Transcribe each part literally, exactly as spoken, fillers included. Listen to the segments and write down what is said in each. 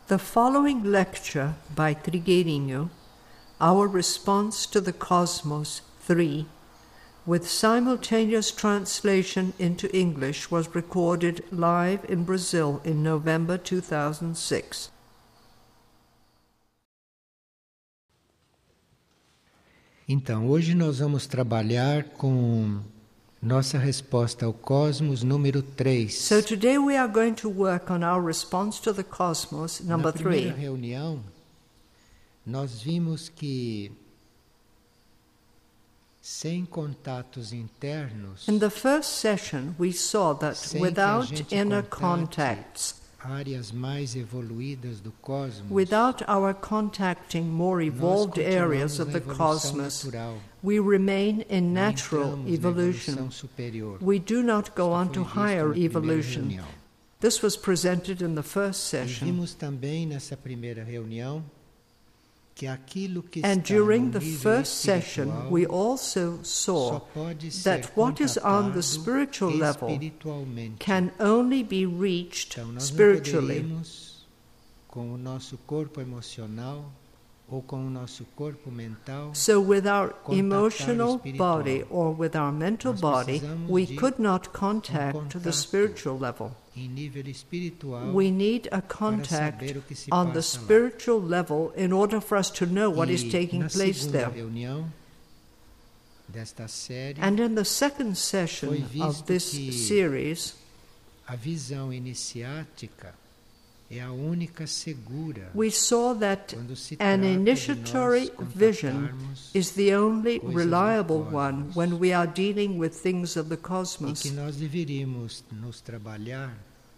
The following lecture by Trigueirinho, Our Response to the Cosmos three, with simultaneous translation into English, was recorded live in Brazil in November two thousand six. Então, hoje nós vamos trabalhar com nossa resposta ao cosmos número três. So today we are going to work on our response to the cosmos number Na primeira three. reunião, nós vimos que sem contatos internos, In the first session, we saw that sem que a without gente inner contate contacts, áreas mais evoluídas do cosmos, without our contacting more nós evolved areas continuamos of na the evolução cosmos, natural, we remain in não natural entramos na evolution. evolução superior. We do not go on to Foi visto higher na primeira evolution. reunião. This was presented in the first E session. vimos também nessa primeira reunião que aquilo que And está during no the nível first session, espiritual we also só saw pode ser that what is on the contatado spiritual level espiritualmente. can only be reached Então nós spiritually. não poderíamos, com o nosso corpo emocional ou com o nosso corpo mental, So with our contactar o emotional espiritual. body or with our mental Nós body, precisamos we de could not um contact the contato spiritual level. em nível espiritual, We need a para contact saber o que se on the passa lá. spiritual level in order for us to know what is E taking na place segunda there. reunião desta série, And in the second foi session visto of this que series, a visão iniciática é a única segura we saw that quando se an trata de initiatory nós vision contatarmos is the only coisas do reliable cosmos. one when we are dealing with things of the e cosmos. que nós deveríamos nos trabalhar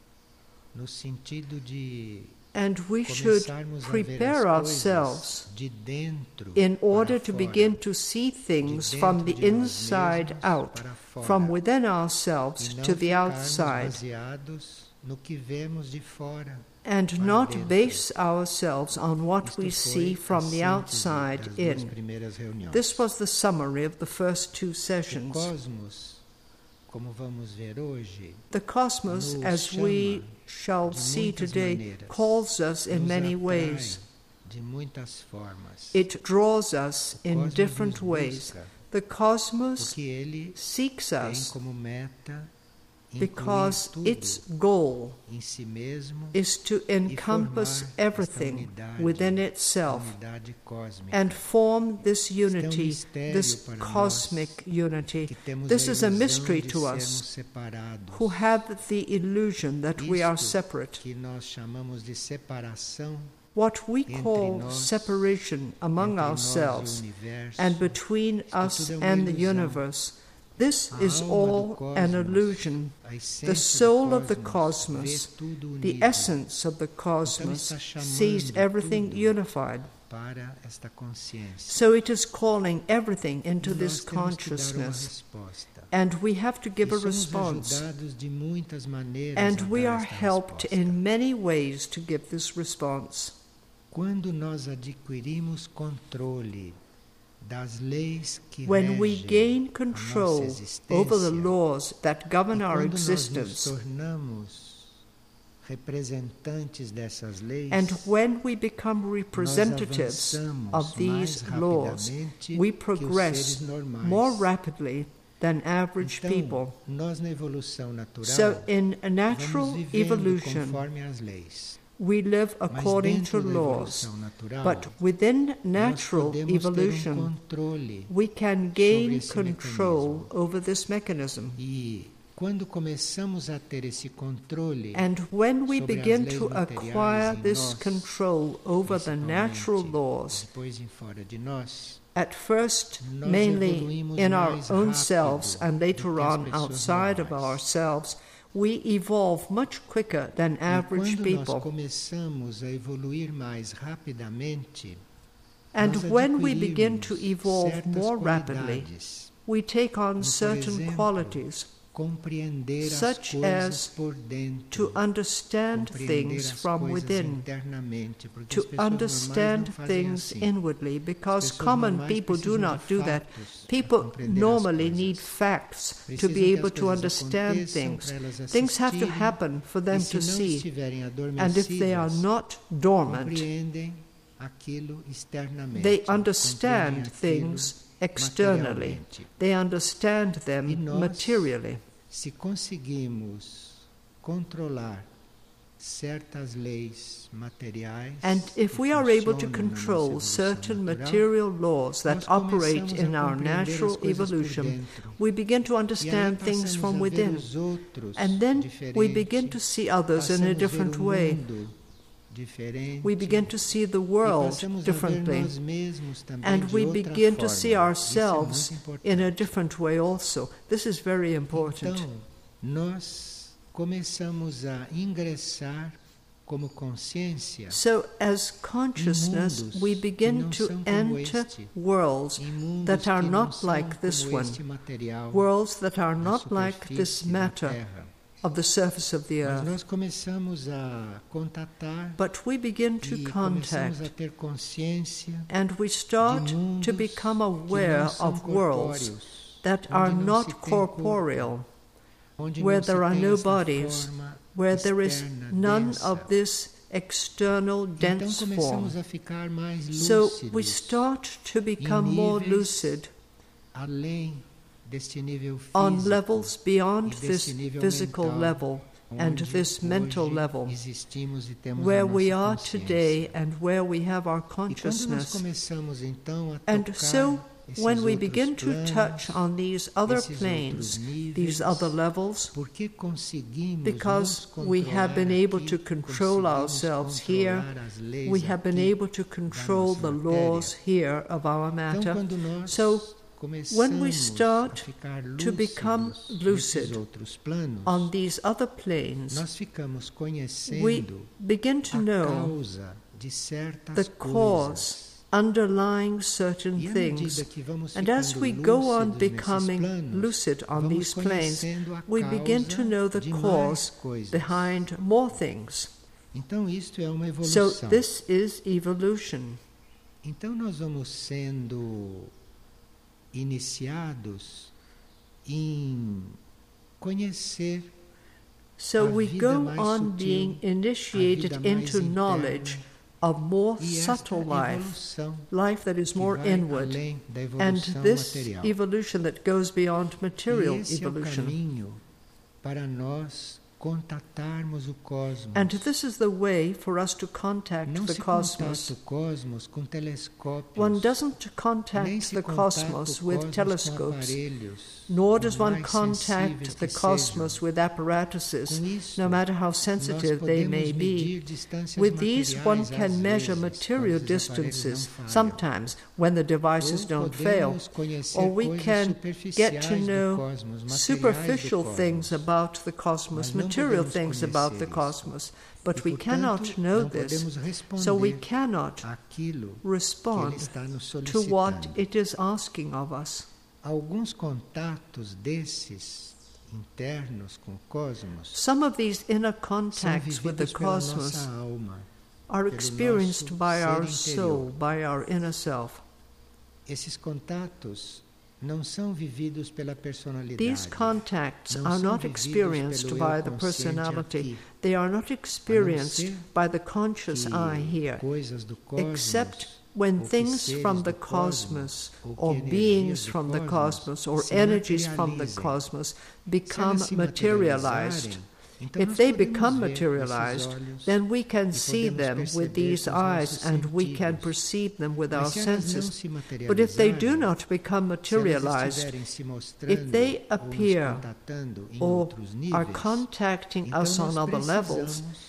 no sentido de And we should começarmos a ver prepare as ourselves coisas de dentro in order para to fora, begin to see things de from the dentro de nós inside mesmos out, para fora, from within e ourselves não to the ficarmos outside, baseados no que vemos de fora. and para not dentro. base ourselves on what Isto we foi see a from the síntese outside das duas in. primeiras reuniões. This was the summary of the first two O sessions. cosmos, como vamos ver hoje, The cosmos, nos as we chama shall de see muitas today, maneiras, calls us in nos many atrai ways. de muitas formas, It draws us O in cosmos different nos ways. busca, The cosmos porque ele seeks tem us como meta incluir because tudo its goal em si mesmo, is to encompass formar esta everything unidade, within a itself unidade cósmica. and form this Este é um unity, mistério this para cosmic nós, unity. que temos This a is a ilusão mystery de to sermos us separados, who have the illusion that we are Isto separate. que nós chamamos de separação What we entre call nós, separation among entre nós e o ourselves universo, and between isto us tudo é uma and the ilusão. universe, this A is alma do all an cosmos, illusion. a essência The do soul of the cosmos, cosmos, vê tudo the unido essence of the cosmos, está chamando sees everything tudo unified. para esta consciência. So it is calling everything into E nós this temos que dar uma consciousness. resposta. And we have to give E a somos response. ajudados de muitas maneiras And a we dar are esta helped resposta. in many ways to give this response. Quando nós adquirimos controle das leis que When we regem gain a nossa control existência, over the laws that govern e our quando nós nos existence, tornamos representantes dessas leis, and when we become nós representatives avançamos of these mais laws, rapidamente we que os progress seres normais. more rapidly than average Então, people. nós na evolução natural So in a vamos natural vivendo evolution, conforme as leis. we live Mas according to dentro da laws. evolução natural, But within nós natural podemos ter um evolution, controle. we can gain esse control mecanismo. over this mechanism. E quando começamos a ter esse controle, And when we sobre as begin leis to materiais acquire em this nós, control over the natural principalmente, laws, depois em fora de nós, at first nós mainly evoluímos in our mais own rápido selves and do later que as on pessoas outside of normais. ourselves, we evolve much quicker than E average quando nós people. começamos a evoluir mais rapidamente, And nós when we begin to adquirimos evolve certas more rapidly, qualidades, we take on por certain exemplo, qualities. compreender as such coisas as por dentro, to understand compreender things as from coisas within, internamente, porque to as pessoas normais understand não fazem things assim. inwardly, because As pessoas common normais people do precisam not de do that. fatos para People compreender as normally coisas. need facts to Precisam be que able as to coisas understand aconteçam things. para elas Things have to assistirem, happen for them e se to não see. estiverem And if they are adormecidas, not dormant, compreendem aquilo externamente, they compreendem understand aquilo things externally. materialmente. They understand E them nós, materially. se conseguimos controlar certas leis materiais, And if que we are able to funcionam na control nossa certain evolução natural, material laws that nós operate começamos in a our compreender as natural coisas por evolution, dentro. we begin to E aí understand things passamos from a ver within. os outros And then we diferente, begin to see others in a passamos ver different o way. mundo diferente, We begin to see the e world passamos a ver differently. nós mesmos também And de we outra begin forma. to see Isso é ourselves muito importante. in a different way also. This is very important. Então, nós começamos a ingressar como consciência So, as consciousness, mundos we que begin não to são como enter este, worlds em mundos that are que não not são like this como one, este material worlds that are na not like this superfície da matter Terra. of the surface of the Mas earth. nós começamos a contatar But we begin to e começamos a contact, ter consciência and we de start mundos to become que aware não são of worlds corpóreos, that onde are não se not tem corporeal, corpo, onde where não se there are tem no essa bodies, forma where there is externa, none densa. of this external Então dense form. começamos a ficar mais So lúcidos, we start to become more níveis lucid além deste nível on físico, levels e beyond desse this nível physical mental, level and onde this mental hoje level, existimos e temos where a we nossa are consciência. today and where we have our E quando nós consciousness. começamos então a And tocar so, esses when we outros begin to planos, touch on these other esses planes, outros níveis, these other levels, porque conseguimos because nos we have been controlar able aqui, to control conseguimos ourselves here, controlar as leis we have been aqui able to da control nossa the matéria. laws here of our Então, matter. quando nós So, começamos when we a start ficar to become lúcidos lucid nesses outros planos, on these other planes, nós ficamos we conhecendo begin to a know causa de certas the cause coisas. underlying certain E à things. medida que vamos And as ficando we go on lúcidos nesses becoming planos, lucid on vamos these planes, conhecendo a we begin to causa know the de mais cause coisas. behind more things. Então isto é uma So evolução. this is evolution. Então nós vamos sendo iniciados em conhecer So a we vida go mais on sutil, being a initiated vida mais into interna, knowledge of more e esta subtle life, evolução life that is que more vai inward, além da and evolução this material. evolution that goes beyond material E esse é o evolution. caminho para nós contatarmos o cosmos. And this is the way for us to contact Não the se cosmos. contata o cosmos com telescópios. One doesn't Nem contact se the contata cosmos o with cosmos com telescopes, aparelhos, nor does por one mais sensíveis contact the que cosmos sejam. with apparatuses, Com isso, no matter how nós sensitive they podemos may be. medir distâncias With these, one materiais, can às measure vezes, material quando os aparelhos distances, não falham. sometimes when the devices Ou don't fail. podemos conhecer Or we coisas can superficiais get to do know cosmos, materiais superficial do things cosmos. about the cosmos, Mas não material podemos things about the conhecer cosmos. But E, we portanto, cannot know não this, podemos responder so we cannot àquilo que respond ele está nos to what solicitando. it is asking of us. Alguns contatos desses internos com o cosmos Some of these inner são contacts with the vividos pela cosmos nossa alma. are pelo experienced nosso by ser our interior. soul, by our inner self. Esses contatos não são vividos pela personalidade. These contacts Não are são not vividos experienced pelo by eu the consciente personality. aqui, They are not experienced ser by the conscious que eye here, coisas do cosmos, except when ou que things seres from the do cosmos, cosmos, ou que or energias beings do from the cosmos cosmos, or se energies from the materializem. cosmos Se become elas se materialized. materializarem, então If nós they podemos become ver materialized, com esses olhos then we can e see podemos them with perceber these com os eyes nossos and we can sentidos. perceive them with our Mas se elas não senses. se But if they do materializarem, not become se elas materialized, estiverem se mostrando if they ou nos appear contatando em or outros níveis, are contacting então us on nós other levels, precisamos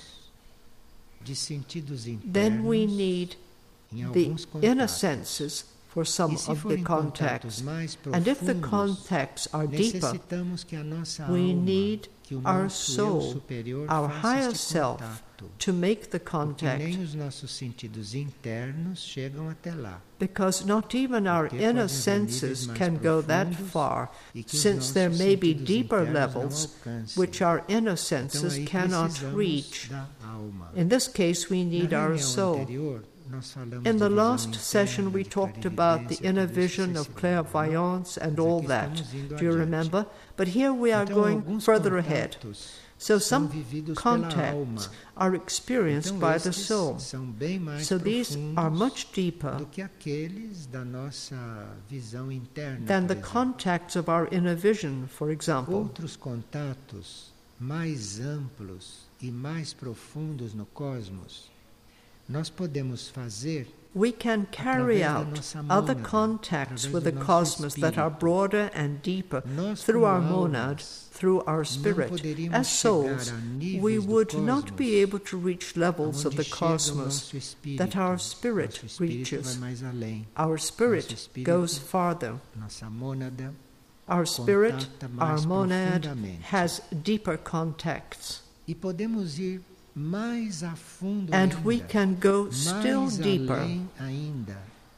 de sentidos then we internos need em the alguns inner contatos. senses for some E se of the forem contacts. contatos mais And if the profundos, contacts are deeper, necessitamos que a nossa we alma, need que o our nosso eu soul, superior our faça higher este self, contato to make the Porque contact, nem os nossos sentidos internos chegam até lá. because not even our Porque inner podem haver níveis senses mais can go that profundos far, e que os since there nossos may be sentidos deeper internos não levels alcancem. which our inner Então senses aí cannot precisamos reach. da alma. In this case, we need Na our reunião soul. anterior, nós falamos In de the visão last interna, session, we de talked about the clarividência, inner tudo isso vision vocês of se lembram, clairvoyance and Mas all aqui that. estamos indo Do you adiante. remember? But here we are Então, going alguns further ahead. contatos So são some vividos pela contacts alma. are experienced Então, by the estes soul. são bem mais So these are profundos much deeper do que aqueles da nossa visão interna. than por the exemplo. contacts of our inner vision, for example. Outros contatos mais amplos e mais profundos no cosmos, nós podemos fazer We can carry através da out nossa other mônada, contacts através with do the nosso cosmos that are espírito. broader and deeper Nós, through como our monad, almas, through our não spirit. poderíamos As souls, chegar a níveis we do would not cosmos be able to reach levels of aonde the chega o cosmos nosso espírito. that our spirit Nosso espírito reaches. vai mais além. Our spirit Nosso espírito, goes farther. Nossa mônada Our spirit, contata mais our monad, profundamente. has deeper contacts. E podemos ir mais a fundo And ainda, we can go still mais deeper, além ainda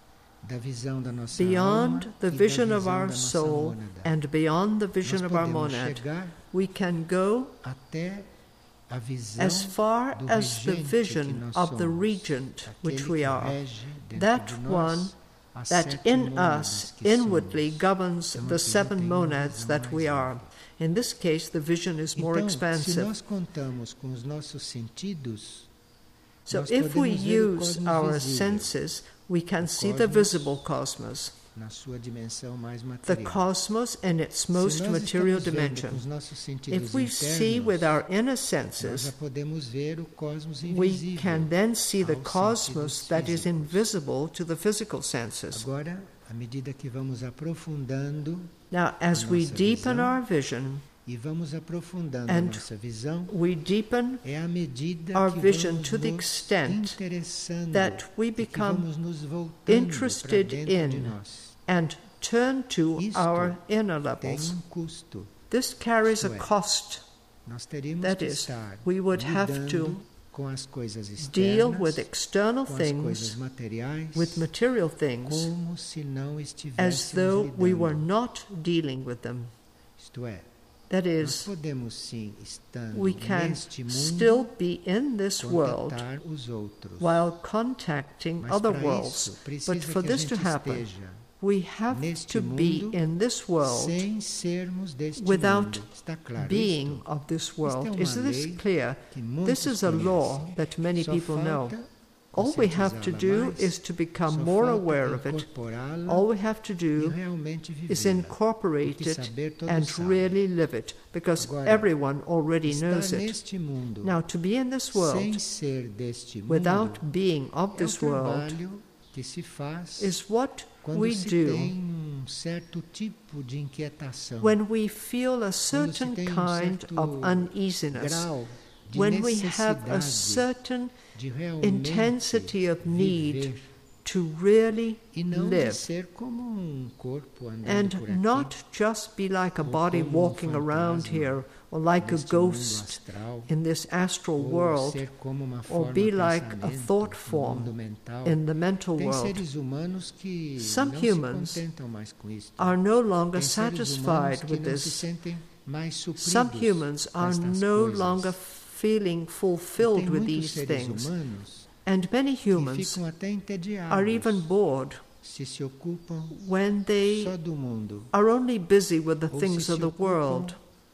da visão da nossa beyond alma the e da vision of visão our da nossa soul mônada. and beyond the vision Nós of our podemos monad. chegar We can go até a visão as far do as the regente que vision nós of the somos, regent which aquele we que are, rege dentro that de nós one as that sete in mônadas us que inwardly somos. governs Então, the aqui já seven tem uma monads visão that mais we are. ampla. In this case, the vision is more Então, se expansive. nós contamos com os nossos sentidos, So nós if we podemos ver o use cosmos our visível, senses, we can o see the cosmos visible cosmos, na sua dimensão mais the material. cosmos in its Se most nós material estamos vendo dimension. com os nossos sentidos If we see internos, with our inner nós já senses, podemos ver o cosmos we invisível. can then see the aos cosmos sentidos that is físicos. invisible to the physical senses. Agora, à medida que vamos aprofundando Now, as a we nossa deepen visão, our vision, e vamos aprofundando and a nossa visão, we deepen é à medida our que vision vamos to the nos extent interessando that we e que become vamos nos voltando interested para dentro de in nós. and turn to Isto our inner Tem levels. um custo. This carries a Isto é, cost. Nós teríamos That que is, estar we would have lidando to com as coisas deal externas, with external com as coisas things, materiais, with material things, como se não as estivéssemos though we were lidando. not dealing with them. Isto é, That nós is, podemos sim, estando we can neste mundo, still be in this world contatar os outros. while contacting Mas other para worlds. isso, precisa But for que a this to gente happen, esteja we have neste to be mundo in this world sem sermos deste without mundo. Está claro being isto? of this Isto é world. uma Is this lei clear? que muitos This is a law conhecem. that many Só people know. falta All we have to conscientizá-la do mais, is to become só more falta aware of it. incorporá-la All we have to e do realmente is vivê-la. incorporate Porque it saber todos and sabem. really live it, because Agora, everyone already Estar knows it. neste mundo Now, to be in this sem world ser deste mundo without being of é o this world trabalho que se faz is what quando we se do tem um certo tipo de inquietação, when we feel a certain tem um kind certo of uneasiness, grau de when we have a necessidade certain de realmente intensity of need viver to really e não de live, ser como um corpo andando and por aqui, not just be like a ou body como um walking around fantasma here, or like a neste mundo ghost astral, in this astral ou world, ser como uma or forma be like a pensamento thought no form mundo mental. in the mental Tem world. seres humanos que Some não humans se contentam mais com isto. are no longer Tem seres humanos satisfied que with não se this. sentem mais supridos Some humans com are estas no coisas. longer feeling E fulfilled tem with muitos these seres things. humanos And many que humans ficam até entediados are even bored se se ocupam when they só do mundo are only busy with the ou things se of se the ocupam world,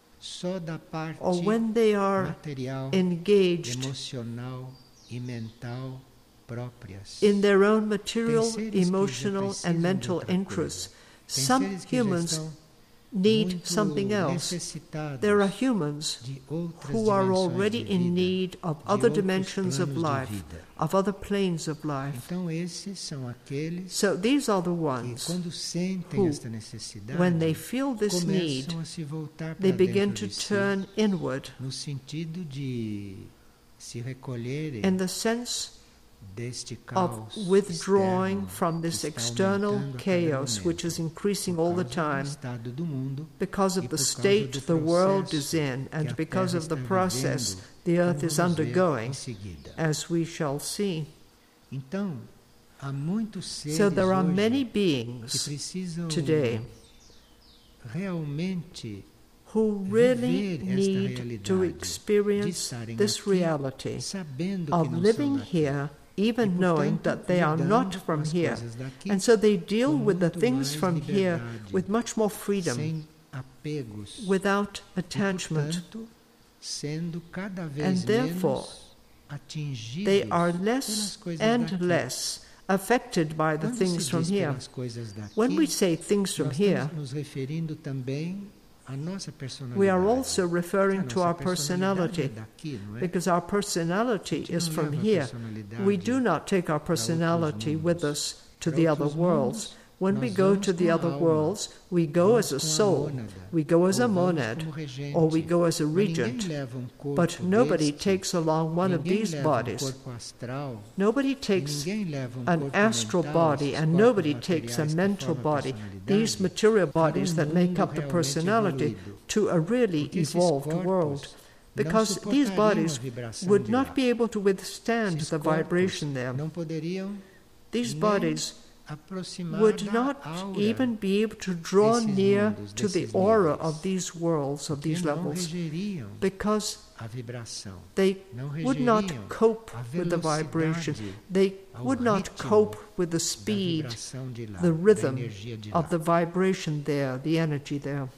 só da parte or when they are material, engaged emocional e mental próprias. in their own material, Tem seres que já emotional, precisam and de mental outra interests. Tem Some seres que já humans estão need muito something else. necessitados There are humans de outras who are dimensões already de in vida, need of de other outros dimensions of planos de life, vida. of other planes of life. Então esses são aqueles So these are the que ones quando sentem who, esta necessidade, when they feel this need, começam a se voltar they para begin dentro to de si, turn inward no sentido de se recolherem in the sense deste of caos withdrawing externo from que this está external aumentando a cada chaos momento, which is increasing por all the causa do time estado do mundo because e of por the causa state do the world is processo in que and a because Terra of the está process vivendo, the earth como is vamos ver em undergoing, seguida. as we shall see. Então, há muitos seres So there are hoje many que beings precisam today realmente who really viver esta need realidade to de experience estarem this aqui reality sabendo que of não são living daqui. here, E, even knowing portanto, that they are lidando not com from as here. coisas daqui And so they deal com with the muito things mais from here liberdade, with much more freedom, sem apegos, without e, attachment. portanto, sendo cada vez And therefore, menos atingidos they are pelas less coisas and daqui. less affected by the Quando things se from diz here. pelas coisas daqui, When we say things from nós here, estamos nos referindo também à nossa personalidade. we are also A referring to nossa our personalidade é personality, daqui, não é? because our personality A gente is não from leva a here. personalidade We do not take our para outros personality with mundos. us to Para the other outros worlds. mundos, When we nós go vamos to the com a other alma, worlds, we go vamos as a com a soul, mônada, we go as ou a vamos monad, como regente, or we go as a mas regent. ninguém leva um corpo But nobody deste, takes along one of ninguém these leva um bodies. corpo astral, Nobody e takes ninguém leva um an corpo astral mental, body, esses and corpos nobody takes a materiais que mental formam a body, personalidade, these material para um bodies that make mundo up the realmente personality, evoluído. to a really Porque esses evolved corpos world. não Because these suportariam a bodies vibração would de not lá. be able to withstand Esses the corpos vibration there. não poderiam These nem bodies aproximar would da not aura, even be able to draw desses near mundos, to the desses aura níveis, of these worlds, of que these não levels, regeriam because a vibração, they não would not regeriam cope a with the vibration. velocidade, They ao would not ritmo cope with the da speed, vibração de lá, the da rhythm energia de of lá. the vibration there, the energy there.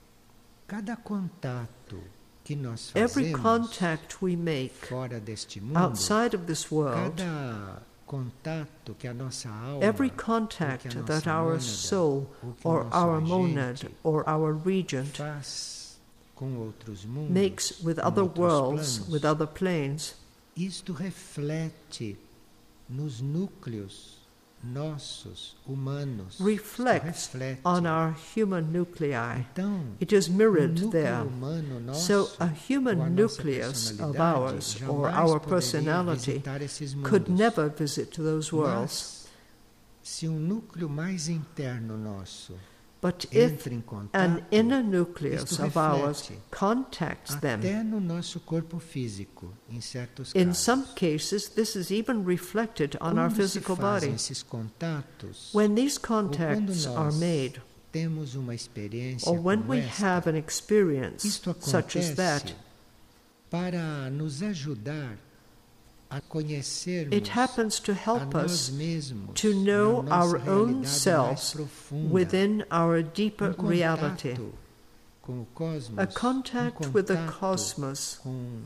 Cada contato que nós Every fazemos contact we make fora deste mundo, outside of this world, cada contato que a nossa alma, every ou que a contact nossa that our mônada, soul ou que o or nosso our agente monad or our regent faz com outros mundos, makes with com other outros worlds, planos, with other planes, isto reflete nos núcleos nossos, humanos. Isto reflects reflete. on our human nuclei. Então, It is o mirrored núcleo there. humano nosso, So a ou a human nossa nucleus of personalidade, ours or jamais our poderia personality visitar esses could mundos. never visit those worlds. Mas, se um núcleo mais interno nosso But if entra em contato, an inner nucleus isto of ours reflete contacts them, até no nosso corpo físico, em certos in casos. some cases this is even reflected on our Quando physical se fazem body. esses contatos, When these ou quando contacts are nós made, temos uma experiência or when como we esta, have an experience isto such as that, acontece para nos ajudar a conhecermos it happens to a help nós us mesmos to know na nossa our own realidade mais selves profunda. within our deeper um reality. contato com o cosmos, A contact um with the contato cosmos, com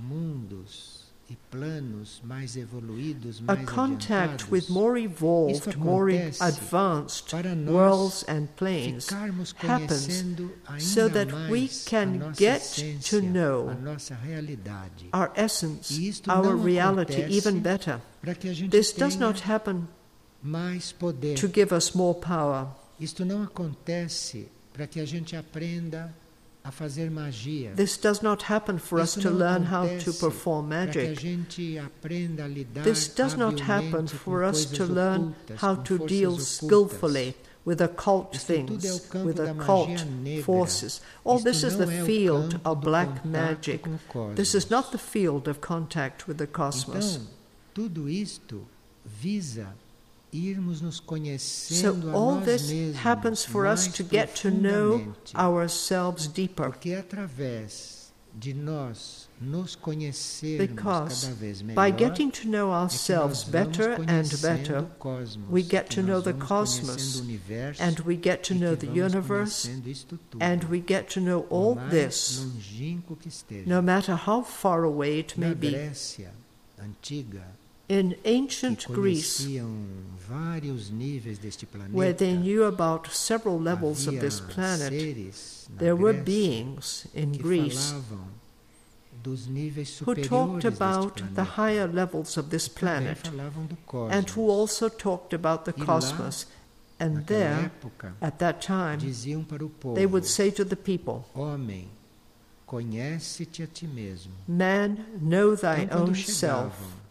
mundos e planos mais evoluídos, a mais contact adiantados, with more evolved, Isto more acontece advanced para nós worlds and planes ficarmos happens conhecendo ainda so that mais we a can nossa get essência, to know a nossa realidade, our essence, E isto our não reality acontece even better. para que a gente This does tenha not happen mais poder. to give us more power. Isto não acontece para que a gente aprenda a fazer magia. This does not happen for us Isso to não learn how to acontece perform para que a magic. gente aprenda a lidar This does not happen habilmente for com us to coisas learn ocultas, how com to forças deal ocultas. skillfully with occult Isto tudo é o things, campo with da occult magia negra. forces. All this Isto is não the é o field campo of do black contato magic. com o cosmos. This is not the field of contact with the cosmos. Então, tudo isto visa irmos nos So conhecendo a all nós this mesmos happens for us mais to get to know profundamente. ourselves deeper. Porque é através de nós nos conhecermos Because cada vez melhor, by getting to know é que ourselves nós better vamos and conhecendo better, o cosmos, we get que to nós know the vamos cosmos, conhecendo o universo, and we get to e know que the vamos universe, conhecendo isto tudo, and we get to know por all mais this, longínquo que esteja. no matter how far away it may Na be. Grécia antiga, In que ancient Greece, conheciam vários níveis deste planeta, where they knew about several levels of havia this planet, seres na there were Grécia beings in que Greece falavam dos níveis who superiores talked deste about planeta. the higher levels of this Também planet, falavam do cosmos. and who also talked about the E lá, cosmos. And Naquela there, época, at that time, diziam para o povo: they would say to the people, homem, conhece-te a ti mesmo. "Man, know thy Então, quando own self." chegavam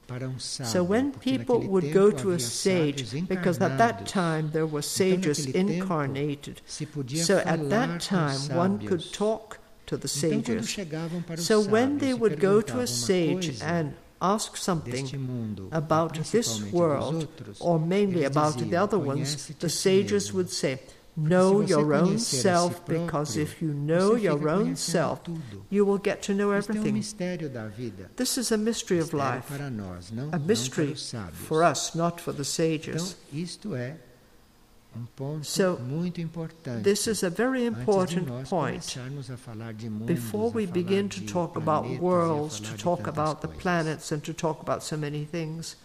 para um sábio, So when porque people naquele would tempo go to a havia sage, sábios because at that encarnados. time there were Então, sages naquele tempo, incarnated, se podia so falar at that com os time one could sábios. talk to the Então, quando sages. chegavam para os So when sábios they e would go to perguntavam a uma sage coisa and ask deste something mundo, about ou this principalmente dos world, outros, or mainly eles about the diziam, other ones, "Conhece-te the a ti sages mesmo." would say, Porque know se você your own conhecer a si self, because próprio, if you know você fica your own conhecendo self, tudo. you will get to know Isto é um everything. mistério da vida. This is a mystery of Mistério life, para nós, não, a não para mystery os sábios. for us, not for the Então, sages. isto é um ponto So, muito importante. This is a very Antes de important nós point. começarmos a falar de mundos, Before we a falar begin to de talk about planetas, e a worlds, falar to de talk tantas about the coisas. planets, and to talk about so many things,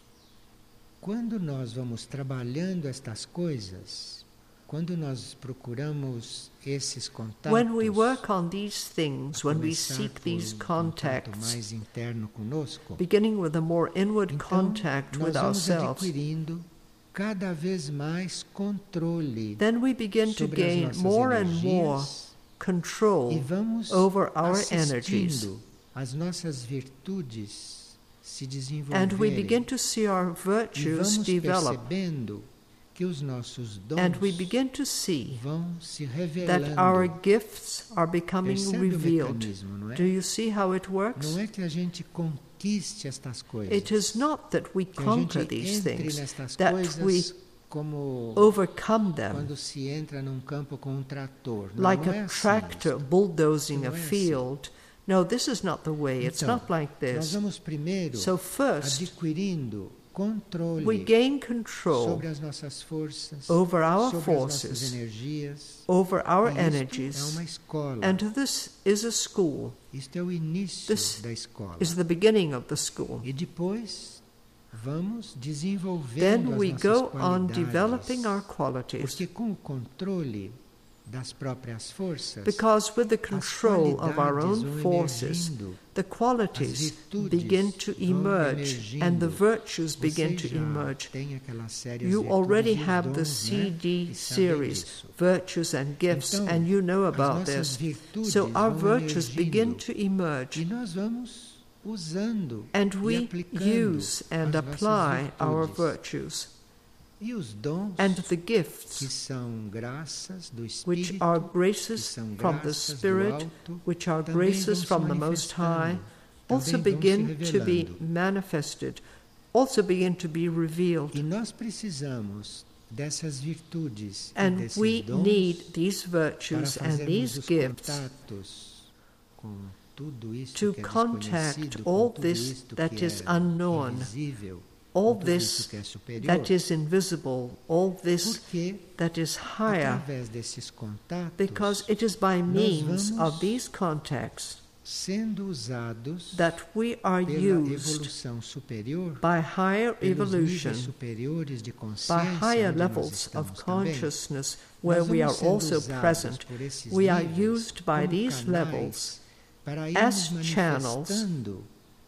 Quando nós vamos trabalhando estas coisas, quando nós procuramos esses contatos, when we work on these things, a when we começar seek por these um contato contacts, mais interno conosco, beginning with a more inward então contact nós with vamos ourselves, adquirindo cada vez mais controle then we begin to sobre as gain nossas more and more energias e control vamos over our energies. assistindo as nossas virtudes se And we desenvolverem begin to see our e virtues vamos develop. percebendo que os nossos dons And we begin to see vão se that revelando. our gifts are becoming Percebe o revealed. mecanismo, não é? Do you see how it works? Não é que a gente conquiste estas coisas. It is not that we que a conquer gente these entre things, nestas that coisas we como overcome them, quando se entra num campo com um trator. Não, like não é a assim. tractor bulldozing Não a é assim. field. No, this is not the way. It's Então, not like nós this. vamos primeiro So first, adquirindo controle we gain control sobre as nossas forças, over our sobre forces, as nossas energias. over our E isto energies. é uma escola. And this is a school, Isto é o início This da escola. is the beginning of the school. E depois vamos desenvolvendo Then as we nossas go on qualidades. developing our qualities. Porque com o controle das próprias forças, Because with the as control of our qualidades own vão forces, emergindo, the as qualities virtudes begin to vão emerge and the emergindo. virtues begin Você to já emerge. tem aquela série You As already Virtudes e os have the Dons, C D né? E sabem series, disso. Virtues and Gifts, Então, and you know as about nossas this. virtudes So our vão virtues emergindo, begin to e emerge, nós vamos usando and e we aplicando use and as nossas apply our virtudes. virtues. E os dons, And the que gifts, são graças do which Espírito, are que graces são from the graças do Spirit, alto, which are também graces vão se from the Most High, manifestando, also também vão begin se to be revelando. manifested, also begin to be revealed. E nós precisamos dessas virtudes e And desses we dons need these para virtues and fazermos these os gifts contatos com tudo isso to que é contact desconhecido, all com tudo this isto that que is é unknown, invisível, all com tudo this isso que é superior, that is invisible, all this porque that is higher, através desses contatos because it is by nós means vamos of these contacts sendo usados that we are pela used evolução superior, by higher pelos evolution, níveis superiores de by consciência higher onde nós levels estamos of também. consciousness where Nós we are vamos sendo also usados present. por esses We are níveis used by como these canais levels para as irmos channels manifestando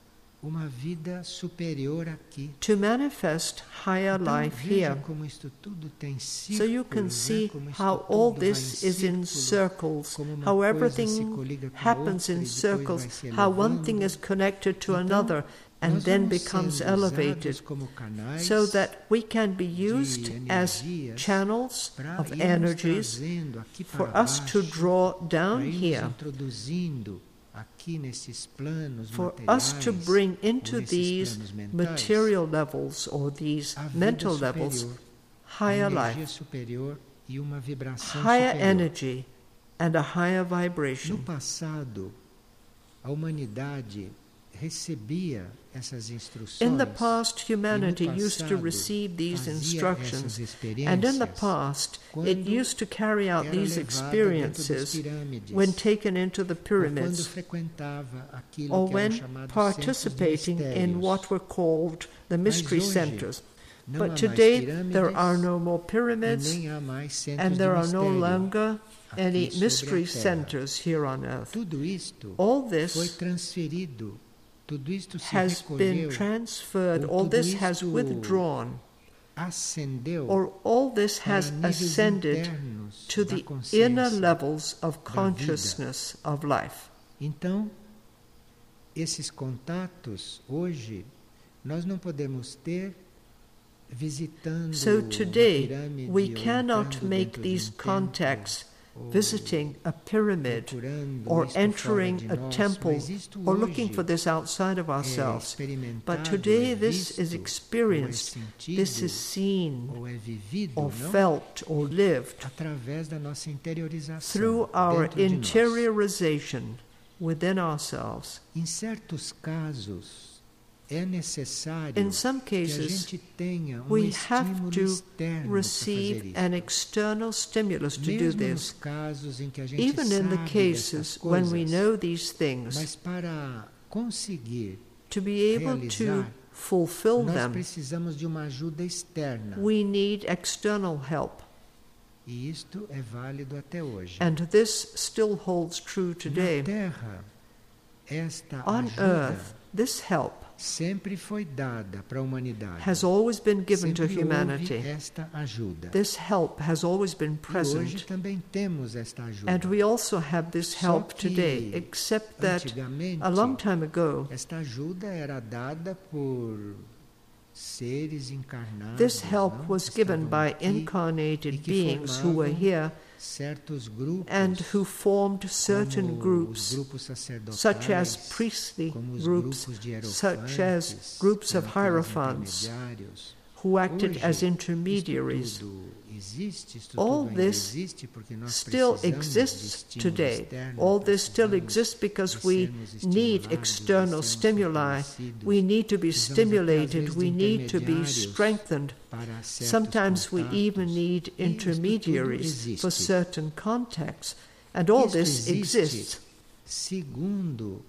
uma vida superior aqui. to manifest higher Então, life veja here. como isto tudo tem So you can círculos, see né? Como isto how all tudo vai em this is in círculo, circles, como uma how coisa se everything coliga com happens outra in e depois circles, vai se how one elevando. thing is connected to Então, another and nós then vamos becomes sendo elevated, usados como canais so that we can be used de as energias channels para of irmos energies trazendo aqui for para us to baixo, draw para down irmos here, introduzindo aqui nesses planos for materiais, us to bring ou into nesses these planos mentais, material levels or these a vida mental superior, levels, a higher energia life, superior e uma vibração higher superior. energy, and a higher No vibration. passado, a humanidade recebia essas instruções. In the past, humanity e no used to passado, receive these fazia instructions, essas and in the experiências past, it quando used to carry out era these levado dentro das experiences pirâmides, when taken into the ou quando pyramids, frequentava aquilo or que eram when chamados centros de participating in mistérios. what were called the mystery hoje, centers. Não há But mais today, pirâmides there are no more e pyramids, nem há mais centros and de there are no mistério longer aqui any sobre a mystery Terra. centers here on earth. Tudo isto All foi this transferido, tudo isto se has been recolheu, transferred, ou all tudo this has isto withdrawn, ascendeu or all this para has níveis ascended internos to da the consciência. inner levels of da vida. consciousness of life. Então, esses contatos, hoje, nós não podemos ter visitando So today, uma pirâmide we ou cannot entrando make dentro these de um templo, contacts ou visiting a pyramid procurando or isto fora entering de a nós, temple mas isto or looking hoje for this outside of é ourselves. But experimentado, today é this is visto, experienced, ou é sentido, this is seen ou é vivido, or não? felt or lived Através da nossa interiorização through our dentro de nós. interiorization within ourselves. Em certos casos, é necessário In some que a cases, gente tenha um we have estímulo to externo para fazer receive isso. an external stimulus to do Mesmo nos this, casos em que a gente even in the sabe cases dessas when coisas, we know these things. mas para conseguir To be able to realizar, fulfill nós them, precisamos de uma ajuda externa. we need external help. E isto é válido até hoje. And this still holds true Na today. Terra, esta On ajuda earth, this help sempre foi dada para a humanidade. has always been given to Sempre humanity. houve esta ajuda. This help has always been E hoje present. também temos esta ajuda. And we also have this Só help que, today, except that antigamente, a long time ago, esta ajuda era dada por seres encarnados, this help não? was Que given estavam by aqui, incarnated e que beings who were formavam here certos grupos, and who formed certain como os groups, grupos sacerdotais, such as priestly como os groups, grupos de such as hierofantes, groups que of eram aqueles hierophants, intermediários. who acted Hoje, as isto intermediaries. tudo existe, isto All tudo ainda this existe porque nós still precisamos de exists estímulo today. externo, All this still precisamos exists because de we sermos need estimulados, de external sermos stimuli. fortalecidos. We need to be Precisamos até, às stimulated. vezes, We de need to be intermediários strengthened. para certos Sometimes we contatos. even need E isto tudo intermediaries for existe. certain contacts. And all Isto this existe exists. segundo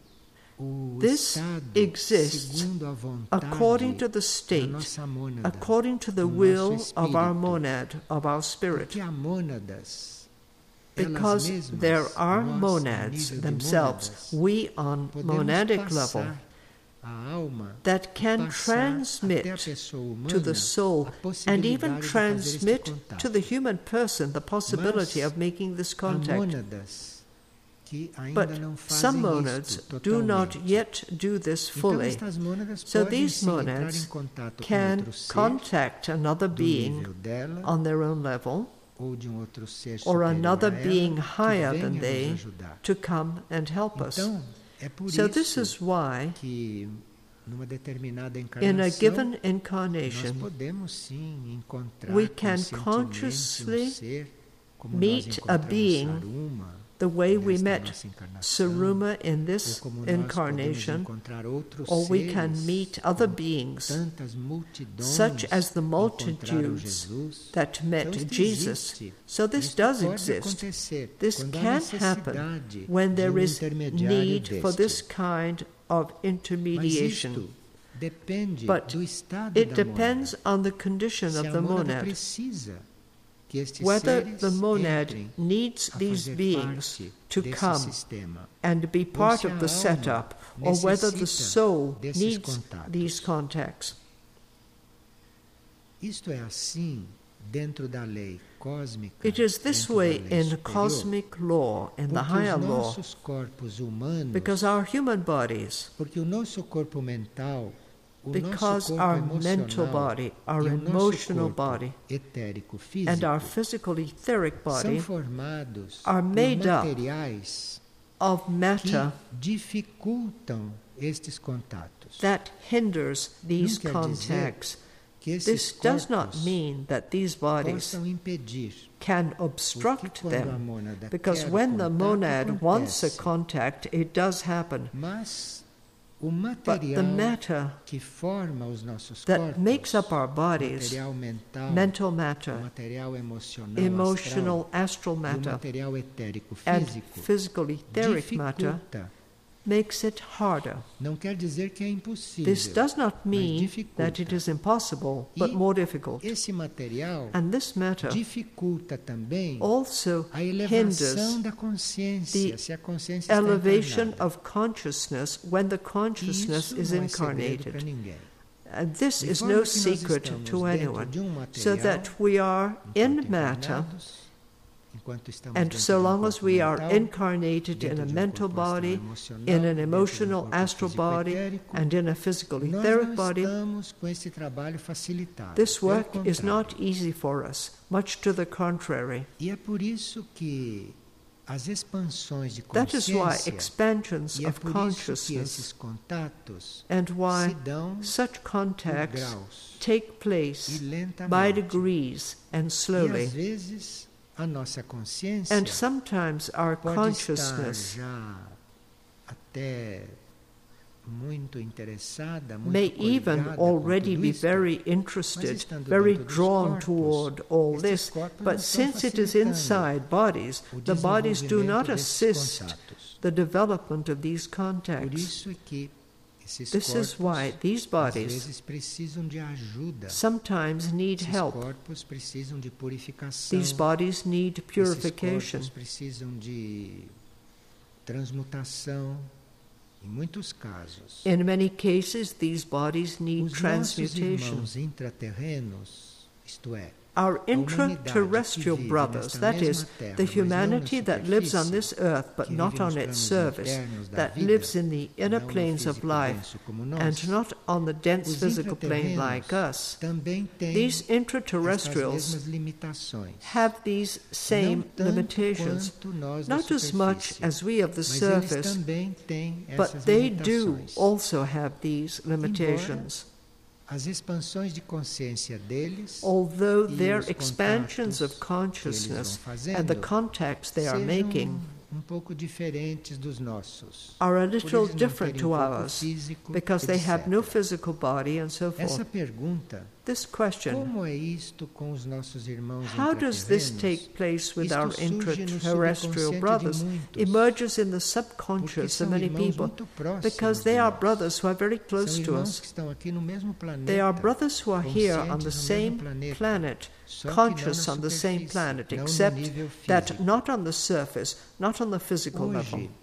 o This estado, exists segundo a vontade according to the da state, nossa mônada, according to the do will nosso of our espírito. monad, of our spirit. Porque há mônadas, Because elas mesmas, there are nós, a monads nível de themselves, mônadas, we on podemos monadic passar level, a alma, that can passar até a transmit pessoa humana to the soul a and possibilidade even de fazer este transmit contato. to the human person the possibility Mas of making this há contact. mônadas que ainda But não fazem some monads isto do not totalmente. yet do this Então fully. estas mônadas So podem these sim entrar monads em contato com can outro ser contact another do being nível dela on their own level ou de um outro ser or superior another a ela being que higher venha than nos they ajudar. to come and help us. Então, é por So this isso is why que numa determinada in a encarnação given nós incarnation podemos sim encontrar we can conscientemente consciously um ser como meet nós a encontramos being Saruma the way we nesta met nossa encarnação, Saruma in ou this como nós podemos incarnation, encontrar outros or we can seres, meet other como beings tantas multidões such as the encontraram multitudes Jesus. that met Então, isto Jesus. existe. So this Isto does pode exist. acontecer This quando há can necessidade happen when de there um is intermediário need for deste. this kind of Mas intermediation. isto depende But do estado it da depends mônada. on the condition Se of a the mônada monad, precisa que estes whether seres the monad entrem needs a these fazer beings parte to desse come sistema, and be part of the setup, or whether the soul desses needs contatos. these contacts. Isto é assim dentro da lei cósmica. It is this dentro da way lei in superior, cosmic law, in the porque higher os law, nossos corpos humanos, because our human bodies, porque o nosso corpo mental, o because nosso corpo our emocional mental body, our e o nosso emotional corpo body, etérico físico and our physical etheric são body formados are por made up materiais of que matter dificultam estes contatos. that hinders these Não quer dizer contacts. que esses This does not corpos mean that these bodies possam impedir, can porque obstruct quando a them, mônada because quer o when the contato, monad wants a acontece. contact, it does happen. Mas o But the material matter que forma os nossos that corpos, makes up our bodies, material mental, mental o matter, material emocional, emotional astral astral, e o matter, material etérico and físico, physical etheric matter, dificulta. makes it harder. Não quer dizer que é impossível. This does not mean dificulta. that it is impossible, but E more difficult. Esse material And this matter dificulta também also a elevação hinders da consciência, the se a consciência está elevation encarnada. of consciousness when the E consciousness isso is não é segredo para incarnated. ninguém. And this De is forma no que nós secret estamos to dentro anyone, de um so material, that we are in enquanto matter, encarnados, enquanto estamos And dentro so de um long as corpo we are mental, incarnated in dentro a de um mental corpo astral body, emocional, in an dentro de um emotional corpo astral body, físico-etérico, and in a physical nós etheric não body, estamos com esse trabalho facilitado. this Pelo work is not contrário. easy for us, much to the contrary. E é por isso que as expansões de That is why consciência expansions e é of por isso que esses consciousness contatos and se why dão such por contacts graus take e place by lentamente. degrees and E às slowly. vezes a nossa consciência And sometimes our pode estar consciousness já até muito interessada, muito may even coligada already com tudo be isto, very mas interested, estando very dentro dos drawn corpos, toward all estes this, corpos não but estão since it is facilitando inside bodies, o the bodies do not desenvolvimento desses assist contatos. the development of these Por contacts. isso é que esses This is corpos why these às bodies vezes precisam de ajuda. sometimes need Esses help. corpos precisam de purificação. These bodies need Esses purification. corpos precisam de transmutação. Em muitos casos, In many cases, these bodies need os nossos transmutation. irmãos intraterrenos, isto é, Our a humanidade intraterrestrial que vive brothers, nesta that mesma is, terra, the mas não na humanity that lives on superfície, this earth but que not vive on nos its planos service, internos da that vida, lives in the inner não no planes of físico life denso como nós, and not on the dense os physical plane intraterrenos like us, também têm these estas intraterrestrials mesmas limitações. have these same Não tanto limitations, quanto nós da not as much superfície, as we of the mas eles surface, também têm but essas they do limitações. also have these limitations. As expansões de consciência deles Although e their os expansions of contatos que eles vão consciousness fazendo and the contacts they are sejam making um pouco diferentes dos nossos. are a Por little eles não different terem to um corpo ours físico, because they have no etcétera. physical body and so Essa forth. pergunta, This question, como é isto com os nossos irmãos how does this intraterrenos? take place with Isto our surge no intraterrestrial subconsciente de brothers, muitos, emerges in the porque subconscious of são many irmãos people muito próximos because de they are nós. brothers who are very São close to irmãos us. que estão aqui no mesmo planeta, They are brothers who are here on the conscientes no same mesmo planeta, planet, só que não conscious na on the same superfície, planet, não no except nível that físico. not on the surface, not on the physical level. Hoje,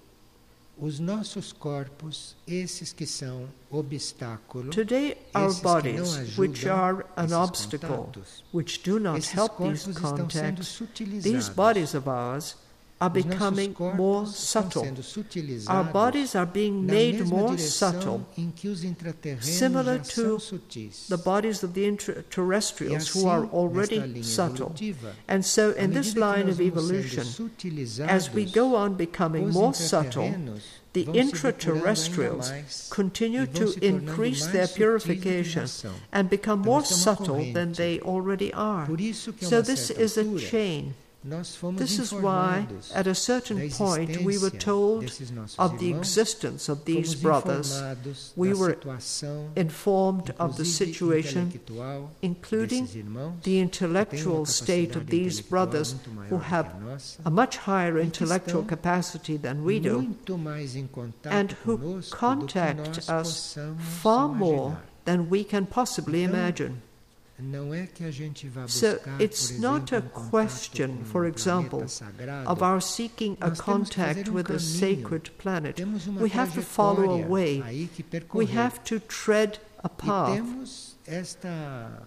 os nossos corpos, esses que são obstáculo, Today, our esses que não bodies, which ajudam are an esses obstacle, contatos, which do not esses help corpos these estão sendo contacts, sutilizados. these bodies of ours are Os nossos becoming corpos more estão subtle. sendo sutilizados Our bodies are being na made mesma more direção subtle, em que os intraterrenos similar já to são sutis. the bodies of the E intraterrestrials assim, who are nesta already linha subtle. evolutiva, And so, à in this medida que line nós of vamos sendo evolution, sutilizados, as we go on becoming os more subtle, intraterrenos the vão se depurando ainda intraterrestrials mais continue e vão to se tornando increase mais their sutis do que purification já são. and become Então, more isso é uma subtle than corrente. they already are. Por isso que a So uma this certa is a altura, chain. nós fomos This is why, informados at a certain da point, we were existência told desses nossos of the irmãos, existence of these fomos brothers. informados We da were situação, informed of the inclusive situation, intelectual, including desses irmãos, the que têm uma intellectual state of capacidade these intelectual brothers muito maior who do que have a nossa, a much higher e que intellectual estão capacity than we do, muito mais em contato and who conosco do que contact nós us possamos far more imaginar. than we can possibly Então, imagine. Não é que a gente vá So buscar, it's por not exemplo, a um contato question, com for um example, planeta sagrado. of our seeking a Nós temos que fazer contact um with a caminho. sacred planet. Temos uma We have to follow a trajetória way. aí que We percorrer. have to tread a E path. temos esta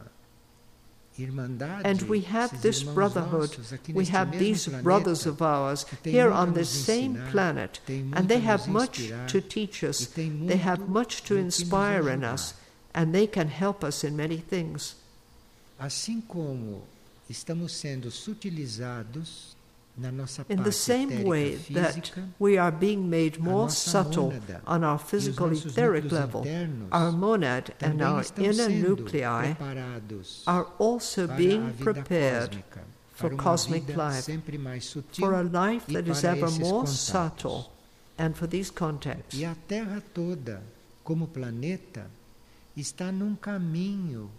irmandade, And we have esses this irmãos brotherhood. nossos aqui We neste have mesmo these planeta, brothers of ours que têm here muito a on this nos same ensinar, planet, têm muito and they a nos have much inspirar, to teach e us. têm They have muito much to no que nos inspire in ajudar. us, and they can help us in many things. Assim como estamos sendo sutilizados na nossa In the parte same etérica way that física, we are being made more nossa subtle mônada on our e os physical nossos etheric núcleos level, internos our monad and também our estão inner sendo nuclei preparados are also para a being vida prepared cósmica, for para uma cosmic vida life, sempre mais sutil for a life e that is para ever esses more contatos. subtle, and for these contacts. E a Terra toda, como planeta, está num caminho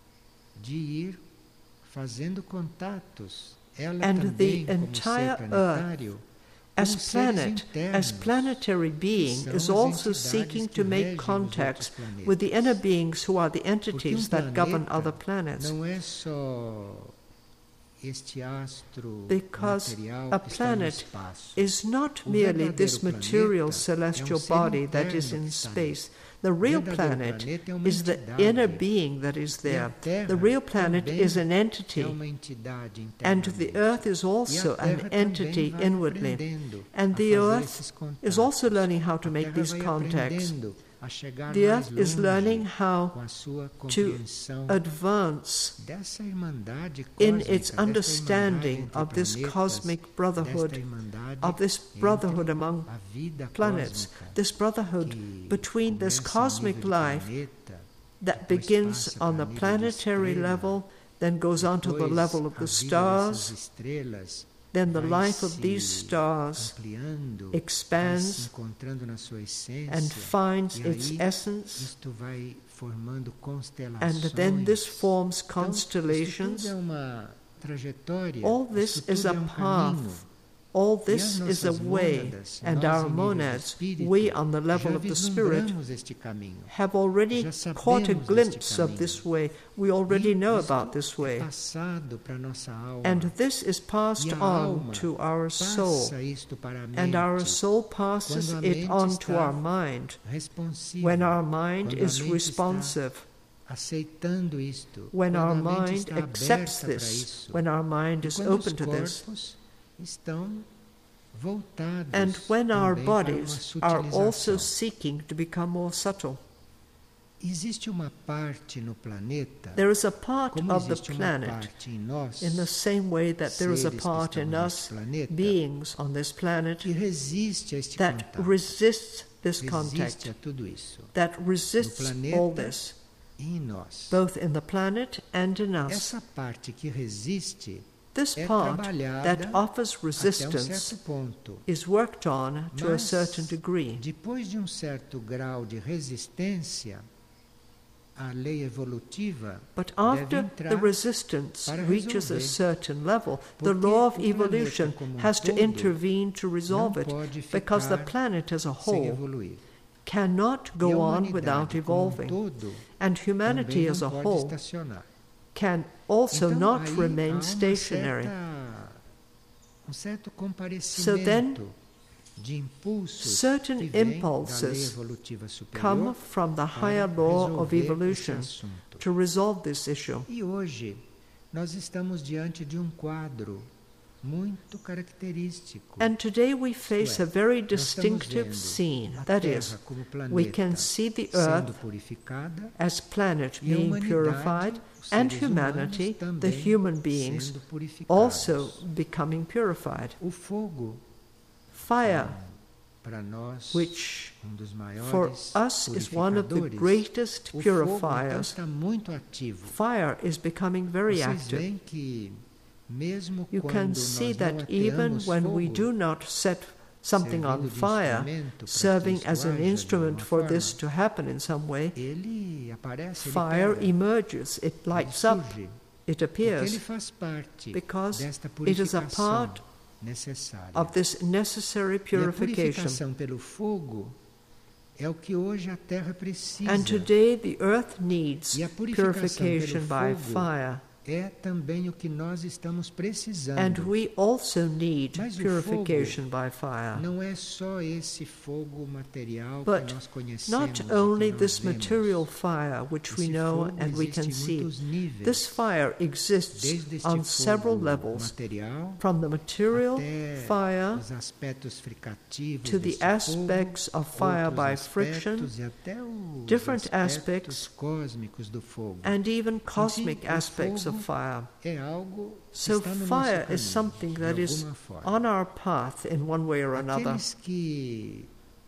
de ir fazendo contatos. Ela And também, the como entire ser planetário, As com seres planet, internos, as planetary being são is as also entidades seeking que to make regem os contacts outros planetas. with the inner beings who are the Porque um entities that govern planeta other planets. não é só este astro Because material a que está no planet espaço. is not O merely verdadeiro this planeta material é um celestial ser body that is interno in que está space. The real verdadeiro planet planeta é uma is the entidade. inner being that is E a there. Terra The real planet também is an é entity, uma entidade and internamente. the earth is E a also Terra an também entity vai inwardly. aprendendo And a the fazer earth esses is contatos. also learning how to A make Terra these vai contacts. aprendendo a chegar The mais earth is longe learning how com a sua to compreensão advance dessa irmandade in cósmica, its desta understanding irmandade entre of this planetas, cosmic brotherhood, desta irmandade of this entre brotherhood among a vida planets, cósmica, this brotherhood que between this começa em cosmic nível de life planeta, that depois begins passa on para the nível de planetary estrela, level, then goes on to the depois level of a the vida stars, dessas estrelas then the vai life of se these stars ampliando, vai se expands encontrando na sua essência, and finds e its aí essence, isto vai formando and constelações. then this forms Então, constellations. isso tudo é uma trajetória, All this isso is tudo a é um caminho. path. All this is a way, and our monads, we on the level já of the Spirit, vislumbramos este caminho. have already Já sabemos caught a deste glimpse of caminho. this way. We already E know isto about this é way. passado para nossa alma. And this is passed E a on alma to our soul. Passa isto para a mente, And our soul passes quando a it mente on está to our mind responsiva, when our mind quando a is mente responsive, está aceitando isto, when quando our a mente mind está accepts aberta para this, isso, when our mind e is quando open os to this, corpos estão voltados and when our também para uma bodies are also sutilização. seeking to become more subtle. Existe uma parte no planeta, There is a part como of the existe uma planet parte em nós, in the same way that there is a seres que part in estamos us, nesse planeta, beings on this planet, que resiste a este that contato, resists this resiste contact, a tudo isso, that resists No planeta, all this, e em nós. both in the planet and in us. Essa parte que resiste This é part trabalhada that offers até um resistance certo ponto. is worked on to a Mas, certain degree. depois de um certo grau de resistência, a lei evolutiva But deve after entrar the resistance para reaches a resolver. certain level, the Porque law of o planeta evolution como um has to todo intervene to resolve não it, pode because the ficar planet as a sem whole evoluir. cannot E a go on humanidade without como um evolving. todo And humanity também as a não pode whole estacionar. can also Então, not aí há remain uma stationary. certa, um certo So comparecimento then, de impulsos certain que vêm da lei impulses evolutiva superior come from the higher para law of resolver esse evolution assunto. to resolve this issue. E hoje nós estamos diante de um quadro muito característico. And today we face a very Nós estamos distinctive vendo scene. a That Terra is, como we planeta can see the sendo earth purificada as planet e a being humanidade, purified, os and seres humanity, humanos, the também human beings, sendo purificados. also becoming purified. O fogo, Fire, para nós, which um dos for maiores us is one of the purificadores, greatest o fogo então purifiers, está muito ativo. fire is becoming very Vocês active. veem que mesmo You quando can nós see não that even ateamos when we fogo, do not set something on servindo de fire, instrumento para que serving isto as an haja de instrument alguma for forma, this to happen in some way, ele aparece, ele fire pega, emerges, it ele lights up, surge, it porque ele appears, faz parte because desta it is a purificação part necessária. of this necessary E a purification. purificação pelo fogo é o que hoje a Terra precisa. And today the earth needs E a purificação purification pelo by fogo fire. é também o que nós estamos precisando. And we also need Mas o purification by fire. Não é só esse fogo material But que nós conhecemos not e que only nós this vemos. material fire which we Esse know fogo and we existe can em see. muitos níveis. This fire exists Desde este on several fogo levels, material from the material até fire os aspectos fricativos to the deste aspects fogo, of fire outros by friction, aspectos e até os different aspectos aspects, cósmicos do fogo. and even cosmic o aspects of fogo fire. É algo que So está no nosso fire caminho, is something de that is alguma forma. on our path in one way or another. Aqueles que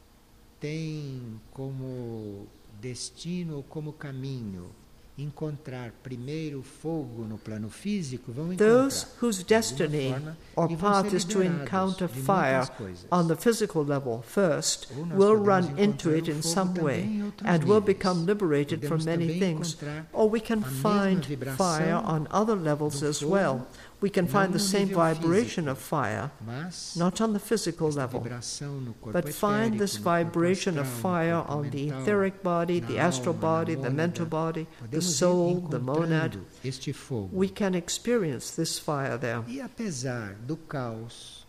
têm como destino ou como caminho encontrar primeiro fogo no plano físico vão encontrar. Those whose destiny forma, or e vão path ser is to liberados encounter de fire muitas coisas. on the physical level first Ou nós will podemos run into encontrar it o in fogo some também way em outros and will níveis. become liberated from Podemos many também things. encontrar Or we can a mesma find vibração fire on other levels do as fogo, well. We can não find the no same nível vibration físico, of fire, mas not on the physical esta level, vibração no corpo but find etérico, this no corpo vibration of astral, fire no corpo on the mental, etheric body, na the astral alma, na body, the mônada. mental body, the Podemos ir soul, the monad. encontrando este fogo. We can experience this fire there. E apesar do caos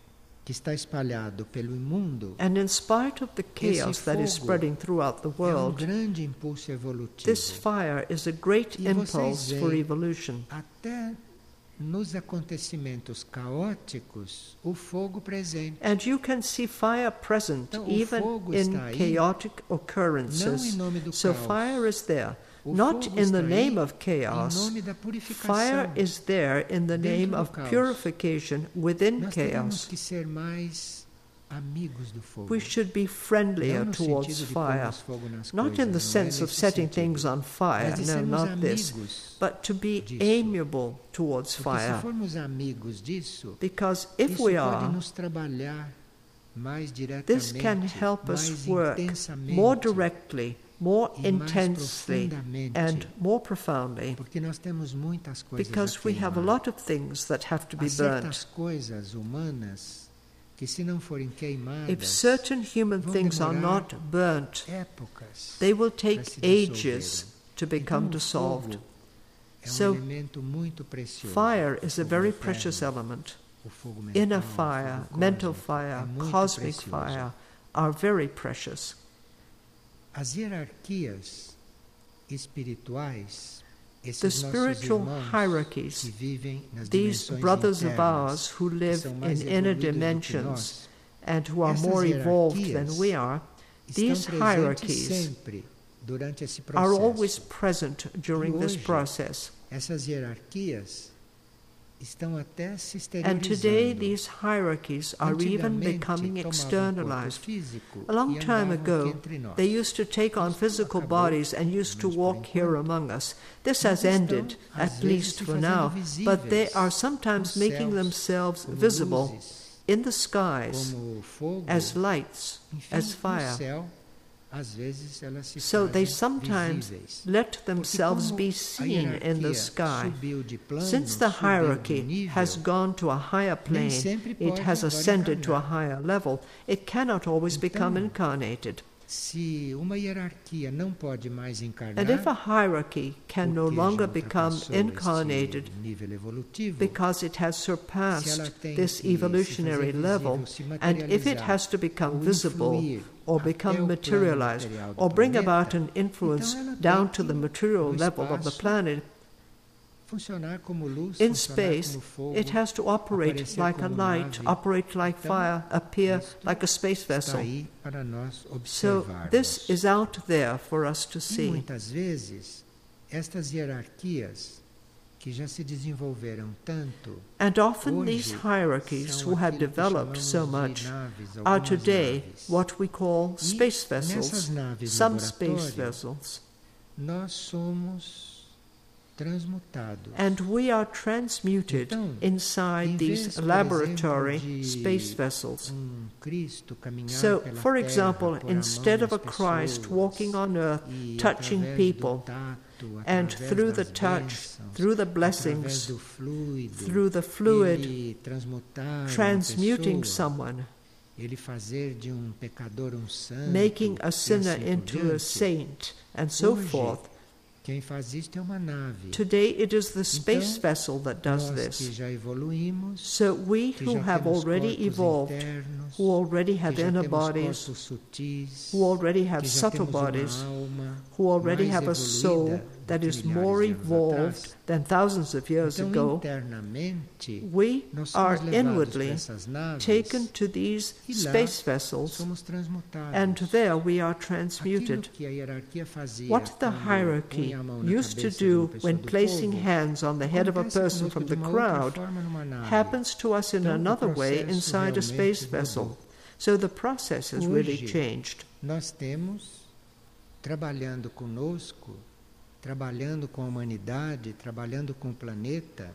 que está espalhado pelo mundo, And in spite of the chaos that is fogo spreading throughout the é um world, grande impulso evolutivo. this fire is a great E vocês impulse for veem, evolution. até nos acontecimentos caóticos, o fogo presente. And you can see fire present Então, o even fogo in está aí, chaotic não occurrences. em nome do So caos. fire is there, O not fogo in the está name aí of chaos. em nome da purificação. Fire is there in the dentro name do of caos. purification within Nós temos chaos. que ser mais amigos do fogo. We should be friendlier Não no towards sentido de fire, pormos fogo nas not coisas, in the não é sense of nesse setting sentido. things on fire, Mas de no, sermos not this, amigos but to be disso. amiable towards Porque se fire. formos amigos disso, Because if isso we pode are, nos trabalhar mais diretamente, this can help us mais work intensamente, more directly, more e mais intensely, profundamente, and more profoundly, porque nós temos muitas coisas because a we have a queimar. lot of things that have to be Há certas burnt. coisas humanas que, se não forem queimadas, If certain human vão things are demorar not burnt, épocas they will para take se ages dissolverem. to become Então, o dissolved. fogo é um So, elemento muito precioso. Fire O is a fogo very interno, precious element. o fogo mental, Inner o fire, fogo mental cósmico, fire, é muito cosmic precioso. fire are very precious. As hierarquias espirituais, esses The nossos spiritual irmãos hierarchies, que vivem nas these dimensões brothers of internas, ours who que live são mais in inner evoluídos do que dimensions nós, and who are essas more evolved than hierarquias we are, estão these presentes hierarchies sempre durante esse are processo. always present during this hoje, process. Essas hierarquias estão até se And today exteriorizando. these hierarchies are even Antigamente, becoming tomavam externalized. corpo físico A long e time andavam aqui ago, entre nós. they used to take on Isso physical acabou, bodies and used to pelo menos por walk here enquanto. among us. This Mas has estão, ended, às at vezes, least se for fazendo now, but they visíveis are sometimes nos making céus, themselves como visible luzes, in the skies como fogo, as lights, enfim, as no fire. céu, às vezes elas se So they fazem sometimes visíveis. let Porque themselves como be a seen in the hierarquia sky. subiu de plano, Since the subiu de hierarchy nível, has gone to a higher nem plane, sempre it pode has agora ascended to a encarnar. higher level, it cannot always become Então, incarnated. Se uma hierarquia não pode mais encarnar, And if a hierarchy can no porque já longer become ultrapassou incarnated este nível evolutivo, because it has se ela surpassed tem this que se evolutionary fazer level, visível, se and if it materializar, has to become ou visible influir or até become o plano materialized material do or bring planeta, about an influence então ela down tem to the que, material no level of the espaço, planet, funcionar como luz, in funcionar space, como fogo, it has to operate aparecer like a como light, nave. operate like Então, fire, appear isto like a space está vessel. aí para nós So observarmos. this is out there for us to E see. muitas vezes, estas hierarquias que já se desenvolveram tanto, And often hoje, these hierarchies são who have aquilo que developed so chamamos much de naves, are algumas today naves. what we call E space nessas vessels, naves some space laboratório, vessels. nós somos transmutados. And we are transmuted Então, inside em these vez, por laboratory exemplo, de space vessels. um Cristo caminhar So, pela for terra, example, pôr a mão instead of a nas Christ pessoas, walking on earth, e touching através people, do tato, and através through the das touch, bênçãos, through the através blessings, do fluido, through the fluid, ele transmutar uma transmuting pessoa, someone, ele fazer de um pecador um santo, making a e sinner assim por into a diante. saint, and so Hoje, forth. Quem faz isto é uma nave. Today it is the space Então, vessel that does nós que this. já evoluímos, So we que who já have temos already corpos evolved, internos, who already have que já inner temos bodies, corpos sutis, who already que have já subtle temos uma bodies, alma who already mais have a soul evoluída that do is que more milhares de anos evolved atrás. than thousands of years Então, ago. internamente, We nós are somos levados inwardly para essas naves taken to these e lá space vessels, somos transmutados. and there we are Aquilo transmuted. que a hierarquia fazia What the quando hierarchy punha a mão na used to cabeça de uma do pessoa when do placing povo, hands on the head of a acontece person conosco from de the uma outra crowd forma numa nave. happens to us in Então, o another way processo inside a space realmente vessel. mudou. So the process has really Hoje, changed. Nós temos, trabalhando conosco, trabalhando com a humanidade, trabalhando com o planeta,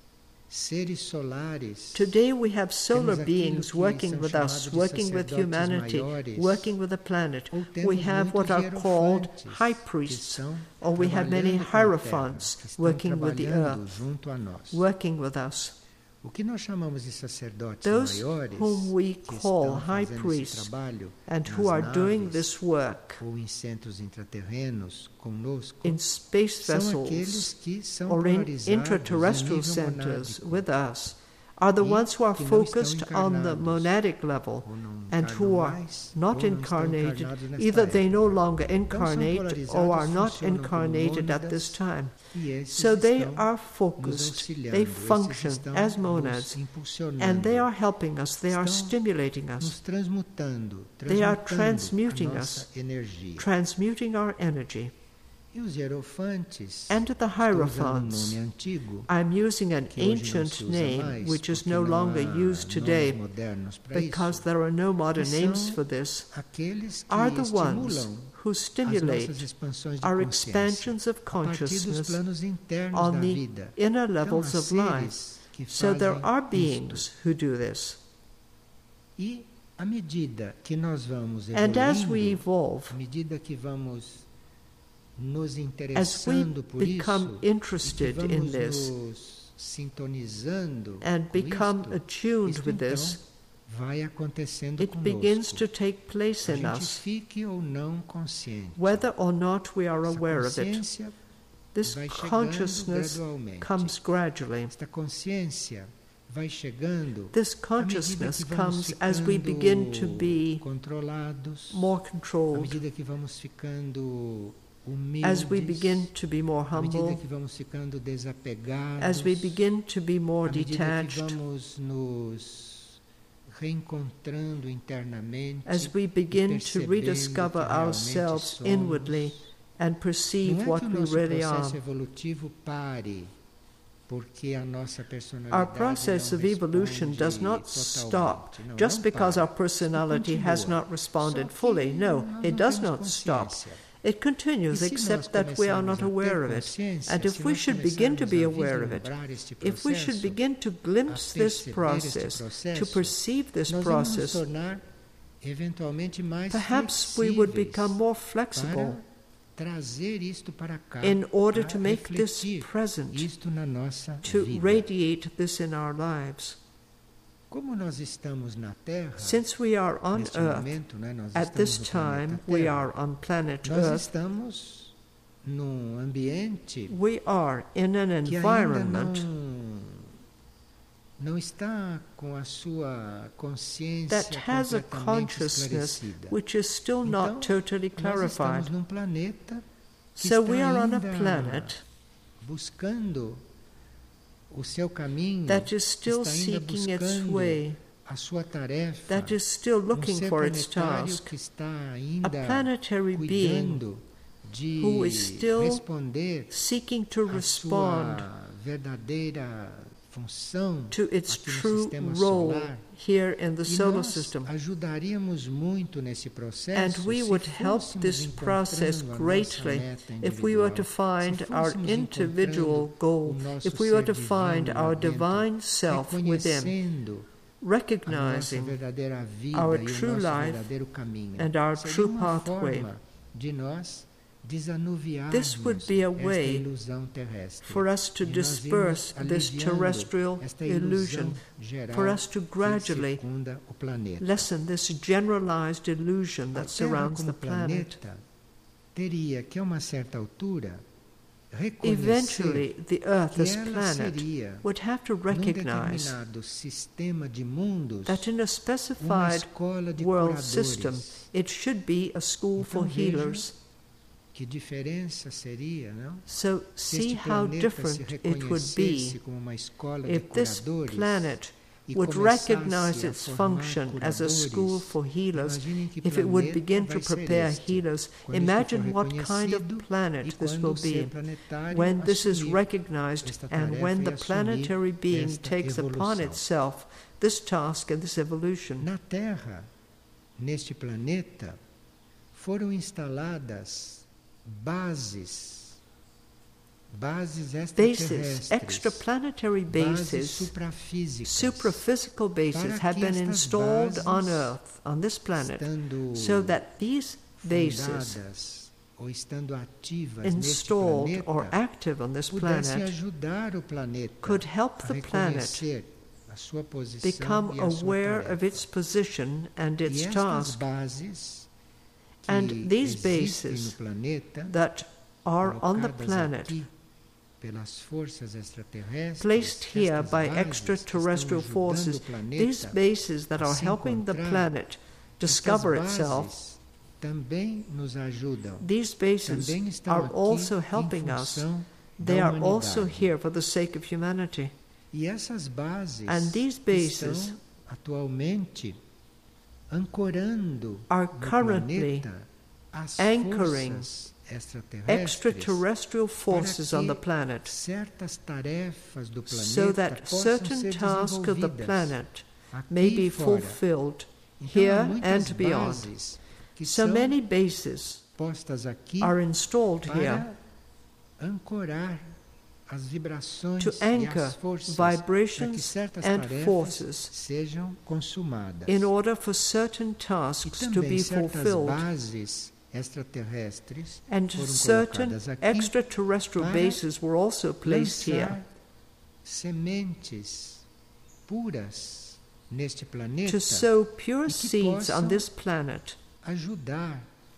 seres solares. Today we have solar Temos aquilo beings que working são with chamados us, de working with sacerdotes humanity, maiores. working with the planet. Ou temos We have what muitos are called hierofantes, high que priests, estão or we have many trabalhando com a terra, hierophants que estão working with the trabalhando earth, junto a nós. working with us. O que nós chamamos de sacerdotes Those maiores, whom we que call estão high fazendo esse priests trabalho and who nas are doing naves, this work ou em centros intraterrenos conosco, in space são aqueles vessels que são or in polarizados em intraterrestrial nível centers monádico. with us are the e ones who are que não estão focused on the encarnados, monadic level ou não and who encarnam are mais, not ou não estão incarnated, encarnados nesta either they época. no longer Então, são incarnate polarizados, or are not funcionam como incarnated at this mônadas, time. e esses So they estão are nos focused, auxiliando, they esses function estão as nos monads, impulsionando, and they are helping us, they are estão stimulating nos us, transmutando, They are transmutando transmuting a nossa us. energia. transmuting our energy. E os hierofantes, And the estou usando um Hierophants, nome antigo, I'm using an que hoje não ancient se usa name, mais, which is porque no não longer há used nomes today modernos para because isso, there are no modern que names são for this, aqueles que are the ones estimulam who as stimulate nossas expansões de our consciência expansions of a partir dos consciousness planos internos on da the vida. inner Então, levels há of life. seres que So there fazem are isto. beings who do this. E à medida que nós vamos And as we evoluindo, evolve, à medida que vamos nos as we interessando por become isso, e interested que in vamos this nos sintonizando and com become isto, attuned isto with então this, vai acontecendo it begins conosco. to take place A in gente us, fique ou não consciente. whether or not we are Essa aware of it. consciência This vai chegando consciousness gradualmente. comes gradually. Esta consciência vai chegando This à medida consciousness que vamos comes as we begin to ficando be controlados, more à controlled, medida que vamos ficando humildes, as we begin to be more à medida humble, que vamos ficando desapegados, as we begin to be more à medida que detached, vamos nos reencontrando internamente, as we begin to percebendo rediscover que realmente ourselves somos. inwardly and Não perceive é que what o we nosso really processo are. evolutivo pare, porque a nossa personalidade Our process não of evolution responde does not totalmente. stop Não, just não because para. our personality Isso has continua. not responded Só que fully. No, nós it não does temos not stop. consciência. It E continues, se nós except that we are começarmos not a ter aware of it. consciência, And if se we nós should begin to começarmos be a aware of it, vislumbrar este if we should processo, begin to glimpse a this perceber este process, to processo, perceive this nós vamos nos process, tornar eventualmente mais perhaps we would flexíveis become more flexible para trazer isto para cá, in order para to make this refletir present, isto na nossa to vida. radiate this in our lives. Como nós estamos na Terra, Since we are on neste Earth, momento, né, nós at this estamos no planeta time we Terra, are on planet nós Earth, estamos num ambiente we are in an que ainda environment não, não está com a sua consciência that has a completamente consciousness esclarecida. which is still Então, not totally nós clarified. estamos num planeta que So está we are on a ainda planet buscando o seu caminho, that is still está ainda seeking its buscando way, a sua tarefa, that is still um looking ser for its planetário task, que está a ainda planetary being cuidando de who is still responder seeking to a respond sua verdadeira função to its aqui no true sistema role solar. here in the E solar nós system. ajudaríamos muito nesse processo And we se would help fôssemos this process encontrando a nossa greatly meta if we were to individual, find se our fôssemos individual encontrando goal, o nosso if we were ser to find divino lá our dentro, divine self within, reconhecendo a nossa recognizing verdadeira vida our e o true nosso life verdadeiro caminho. and our Seria true uma pathway. forma de nós desanuviarmos This would be a esta way ilusão terrestre. for us to E nós disperse irmos this aliviando terrestrial esta illusion, ilusão geral for us to que gradually circunda o planeta. lessen this generalized illusion A that Terra surrounds como the planet. planeta teria que a uma certa altura reconhecer Eventually, the Earth, que as ela planet, seria would have to num recognize determinado sistema de mundos that in a uma specified escola de world curadores. system, it should be a school for Então, veja healers. que diferença seria, não? So Se see este how planeta se different it would reconhecesse be como uma escola de if this curadores planet e would começasse recognize a its formar function as a curadores. school for healers. Imaginem que If it would planeta begin to vai ser prepare este, healers, quando isto imagine for what kind of reconhecido planet e this quando will o ser be planetário when this is assumir recognized esta and tarefa when e the assumir planetary being esta takes upon evolução. itself this task and this evolution. Na Terra, neste planeta, foram instaladas bases, bases Bases, extraterrestres, extraplanetary bases bases, suprafísicas, supraphysical bases para have que been estas installed on bases, Earth, on this planet, estando so that these bases fundadas ou estando ativas neste installed or planeta active on this pudessem planet ajudar o planeta could help a the planet reconhecer a sua posição become e a sua aware tarefa. of its position and E its estas task, bases que and these existem bases no planeta, that are on the colocadas planet, aqui, pelas forças extraterrestres, placed here estas by bases que extraterrestrial estão ajudando forces, o planeta these bases that a are se helping the encontrar, planet discover essas itself, bases também nos ajudam. these bases Também estão are aqui also em helping us. função They da are also humanidade. here for the sake of humanity. E essas bases And these bases estão atualmente ancorando are no currently planeta as anchoring forças extraterrestres extraterrestrial forces para on the que planet, certas tarefas do planeta so that possam certain ser tasks of the desenvolvidas planet aqui may e be fora. fulfilled Então, há here muitas and beyond. bases que So são many bases postas aqui are installed here para ancorar as vibrações to e anchor as forças para que vibrations certas and tarefas forces sejam consumadas. in order for certain E tasks to também be certas fulfilled, bases extraterrestres and foram certain colocadas aqui extraterrestrial para bases were also placed here lançar sementes puras neste planeta to sow pure e que seeds on possam this planet ajudar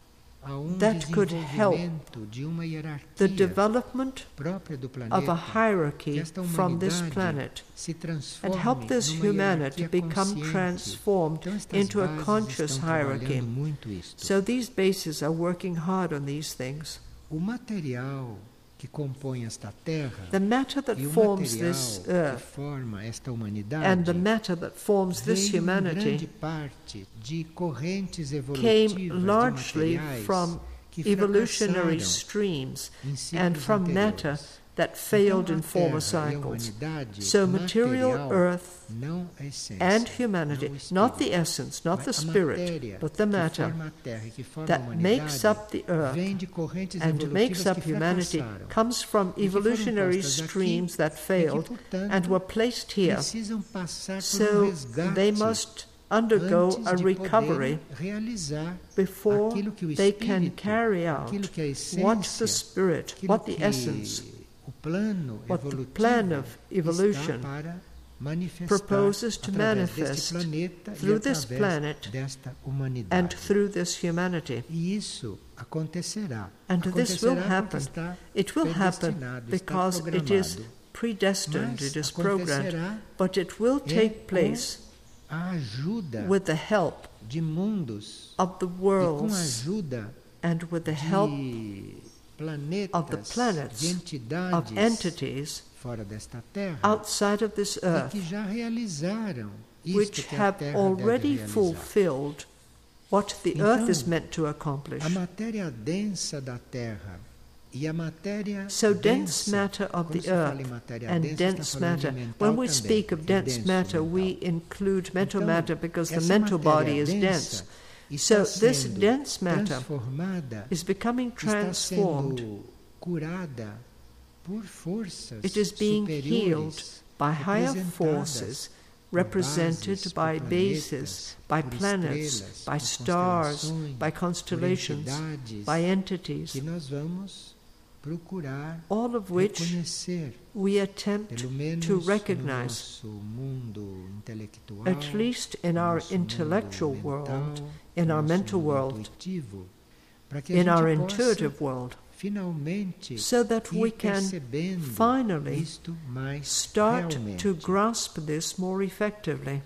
a um that could help desenvolvimento de uma the hierarquia development própria do of a planeta, que hierarchy esta from this humanidade planet se and transforme help this numa humanity hierarquia become consciente. transformed Então, estas into a bases conscious estão hierarchy. trabalhando muito isto. So these bases are working hard on these things. O material que compõe esta terra The matter that e o forms material this que earth forma esta humanidade and the matter that forms this veio em grande humanity parte de correntes came evolutivas largely de materiais from que evolutionary fracassaram streams em ciclos and from matter anteriores. that failed Então, in a former Terra e a cycles. humanidade, So o material material, earth não a essência, and humanity, não o not the espírito, essence, not the mas a spirit, matéria but the que matter forma a Terra e que forma a that humanidade, makes up the earth vem de correntes and makes evolutivas up que humanity fracassaram comes from e que foram evolutionary postas aqui streams that e que, failed portanto, and were placed here. precisam passar por um So resgate they must undergo antes a de recovery poderem realizar before aquilo que o they can espírito, carry out aquilo que a essência, what the spirit, aquilo what the que essence o plano what the evolutivo plan of evolution está para manifestar proposes to através deste manifest planeta through e this através planet desta humanidade. and through this humanity. E isso acontecerá. And this will Acontecerá happen. porque está It will happen predestinado, está because it is programado. predestined, Mas it is programmed, acontecerá but it will é take com place a ajuda with the help de mundos of the e com a worlds ajuda and with the help de planetas, of the planets, de of entidades entities fora desta terra outside of this e earth, que já realizaram isto which que a have Terra already deve realizar. fulfilled what the Então, earth is meant to accomplish. A matéria densa da Terra e a matéria So dense densa, matter of quando the se fala em earth matéria and densa, dense está falando de matter. mental When we também, speak of que é dense denso matter, mental. we include mental Então, matter because the essa mental matéria body is densa dense. está So this sendo dense matter transformada, is becoming está transformed. sendo curada por forças It is being healed superiores, by higher representadas forces, por represented bases, by por bases, planetas, by por planets, estrelas, by por stars, constelações, by por constellations, entidades, by entities, que nós vamos procurar all of which reconhecer, we attempt pelo menos to no recognize, nosso mundo intelectual, at least in no our nosso intellectual mundo world, mental, in no our nosso mental mundo world, intuitivo, para que a in gente our possa intuitive world, finalmente so that we ir can percebendo finally isto mais start realmente. to grasp this more effectively.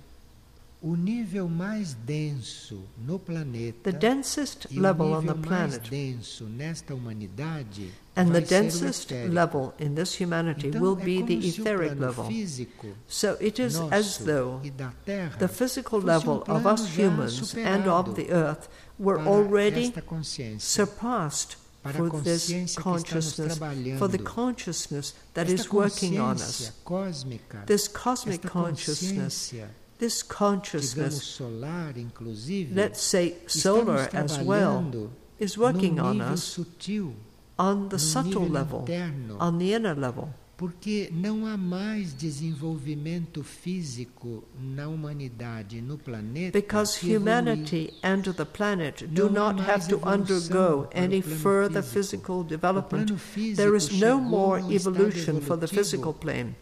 O nível mais denso no planeta The densest e o level on nível the mais planet denso nesta humanidade and the vai ser o densest etérico. level in this humanity Então, will é be como the se o etheric plano level. físico So it is nosso as though e da Terra the physical fosse um level of plano us já humans and superado of the earth were para already esta consciência, surpassed para a for this consciência que está nos consciousness, trabalhando. for the consciousness that Esta is working on consciência us. cósmica, This cosmic esta consciousness, consciência, this digamos, consciousness, solar, inclusive, let's say está solar nos as well, trabalhando is working num on nível us sutil, on the num subtle nível level, interno, on the inner level. porque não há mais desenvolvimento físico na humanidade, no planeta, Because que evolui. humanity and the planet do Não há not mais have to evolução undergo para o any plano further físico. physical O development. plano físico There is no chegou more num estado evolution for the evolutivo physical plane.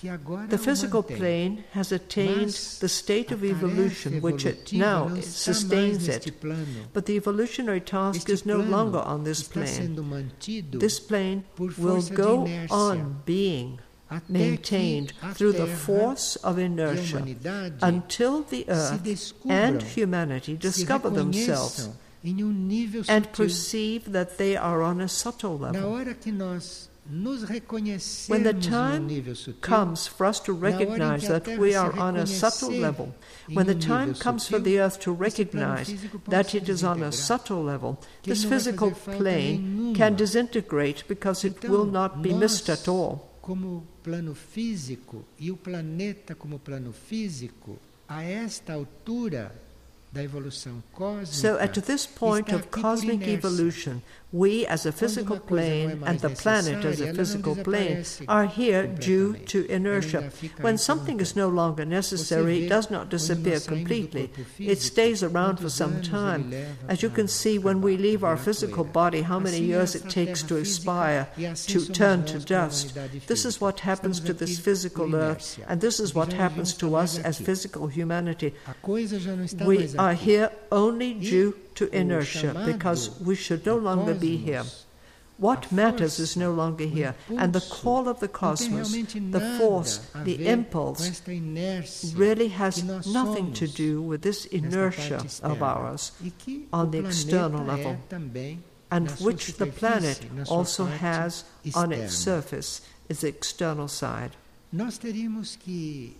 que agora The o physical mantém. plane has attained Mas the state a of tarefa evolution which it evolutiva now não está mais sustains neste it. plano. But the evolutionary task Este is no plano longer on this está plane. sendo mantido This plane por will força de go inércia. on being Até maintained que a through the Terra force of e a inertia humanidade until the se earth descubram, and humanity se discover themselves reconheçam em um nível and sutil. perceive that they are on a subtle Na level. hora que nós nos When the reconhecermos em um time nível sutil, comes for us to na hora em recognize que a that Terra we se are on a subtle reconhecer level, em when the um time nível comes for sutil, the earth to este plano recognize físico pode that se it is on a desintegrar, subtle level, que ele this não vai physical fazer falta plane nenhuma. can disintegrate because it Então, will not be nós, missed at all. como plano físico e o planeta como plano físico, a esta altura da evolução cósmica, So at this point está of aqui por cosmic inércia. evolution, we as a physical Quando uma coisa não é plane mais and the planet as necessária, a ela não physical plane desaparece are here due completamente. to Ela inertia. ainda fica When aí por um something is tempo. no longer necessary, Você it vê, does not quando disappear nós saímos do completely. corpo It físico, stays around for quantos some anos time. ele leva As you para can see, when acabar, we leave para our virar physical poeira. body, how many Assim é years essa it takes terra to física, expire, e assim to somos turn nós to como a dust. humanidade This is física. what happens Estamos to this aqui physical por earth, inércia. and this is E what já não happens devíamos to estar us mais as aqui. physical humanity. A coisa já não está We mais are aqui. here only E due to o inertia, chamado because we should no do longer be here. cosmos, What a matters is força, no longer o here, and the impulso, call of the não tem cosmos, realmente the nada force, a the ver com impulse, esta inércia really has que nós nothing to somos do with this nesta inertia parte of externa, ours, e que on o the planeta external é level, também, and na sua which the planet superfície, na sua also parte has on its externa. surface, its external side. Nós teríamos que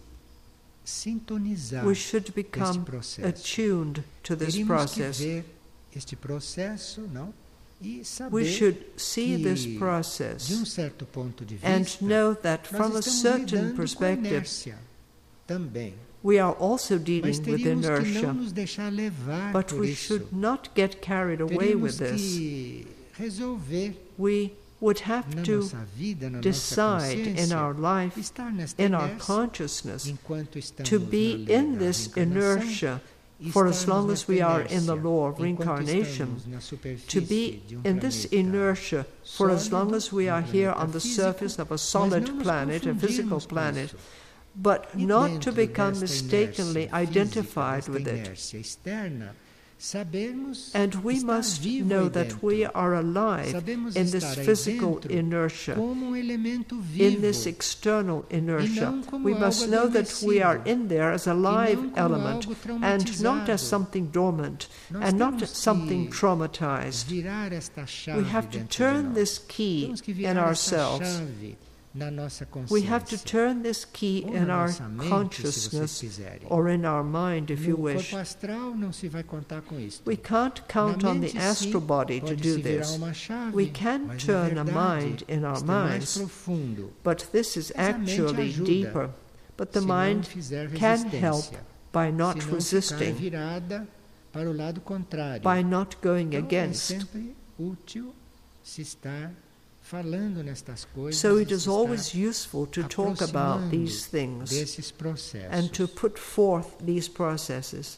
sintonizar We should este become processo. attuned to this Teríamos process. que ver este processo, não? E saber We should see que, this de um process certo ponto de and vista, know that nós from a estamos certain lidando com a perspective, inércia também. we are also Mas dealing with teríamos que não inertia, nos deixar levar but por we isso. should not get carried away with Teríamos this. que resolver We would have na to nossa vida, na nossa decide in consciência, our life, estar nesta in our inércia consciousness, enquanto estamos to na be lei in da this reencarnação, inertia e for as estarmos long as nesta we are in the inércia law of enquanto reincarnation, estamos na to superfície be de um in this planeta inertia for as long sólido, as we um are here planeta on the físico, surface of a mas solid não nos planet, a physical confundirmos com planet, isso. but E not to dentro become desta mistakenly inércia identified física, with desta it. inércia externa, sabemos And we estar must vivo know aí that dentro. we are alive Sabemos in estar this aí physical dentro inertia, como um elemento vivo, in this external inertia. não como We must algo know that we are adormecido, in there as a e não live como element algo and not as traumatizado. something dormant Nós and not temos something que traumatized. virar esta chave We have to dentro de turn nós. this key Temos que in virar esta ourselves. chave na nossa consciência. We have to turn this key ou in na our nossa mente, consciousness se vocês quiserem. or in our mind, if you No wish. corpo astral não se vai contar com isso. We can't count na on the mente, astral sim, body to pode do se virar this. uma chave, We can mas, turn na a verdade, mind in our isto é mais minds, profundo. but this is Mas a mente actually ajuda, deeper. But the se não mind fizer can resistência, help by not se não ficar resisting, virada para o lado contrário. by not going Então, against. é sempre útil se estar falando nestas coisas, So e it is se always estar useful to talk about these things desses processos. and to put forth these processes.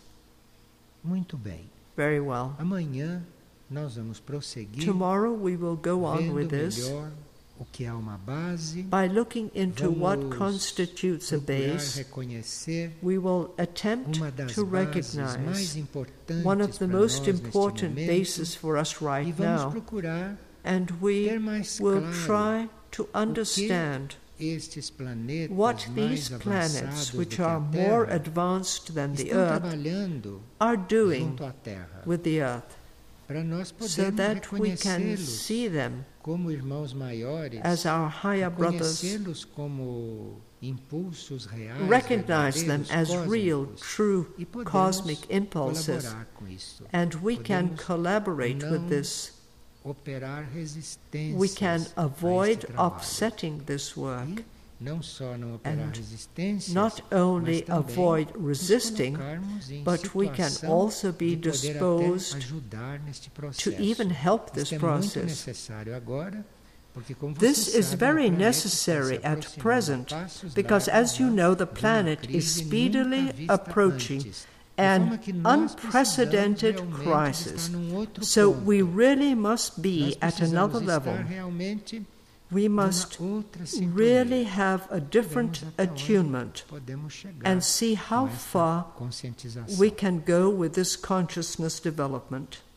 Muito bem. Very well. Amanhã nós vamos prosseguir Tomorrow we will go on vendo with this melhor o que é uma base, by looking into what vamos constitutes a procurar base. reconhecer We will attempt uma das to bases mais recognize importantes one of the para most nós neste important momento, bases for us e right vamos now, procurar and we ter mais will claro try to understand estes planetas what mais these planets, avançados do which que a are more Terra, advanced than the estão Earth, trabalhando are doing junto à Terra, with the Earth, para nós so podermos that we can reconhecê-los see them como irmãos maiores, as our higher brothers, reconhecê-los como impulsos reais, recognize them as verdadeiros, real, cósmicos, true e podemos cosmic impulses, colaborar com isso. and we can Podemos collaborate não with this. operar resistências We can a este avoid trabalho. upsetting this work, E não só não operar and resistências, not only mas também avoid nos resisting, colocarmos em but we can situação also be de poder disposed até ajudar neste to processo. even help this Isto é muito process. necessário agora, porque como This você is sabe, very o planeta está se necessary at aproximando a present, passos because largos as you já know, the de uma planet is crise nunca speedily vista approaching antes. an De forma que nós unprecedented precisamos realmente crisis. estar num outro So ponto. we really must be Nós at precisamos another level. estar realmente we must numa outra sintonia. really have a different Veremos até onde attunement podemos chegar and see how com essa far conscientização. we can go with this consciousness development.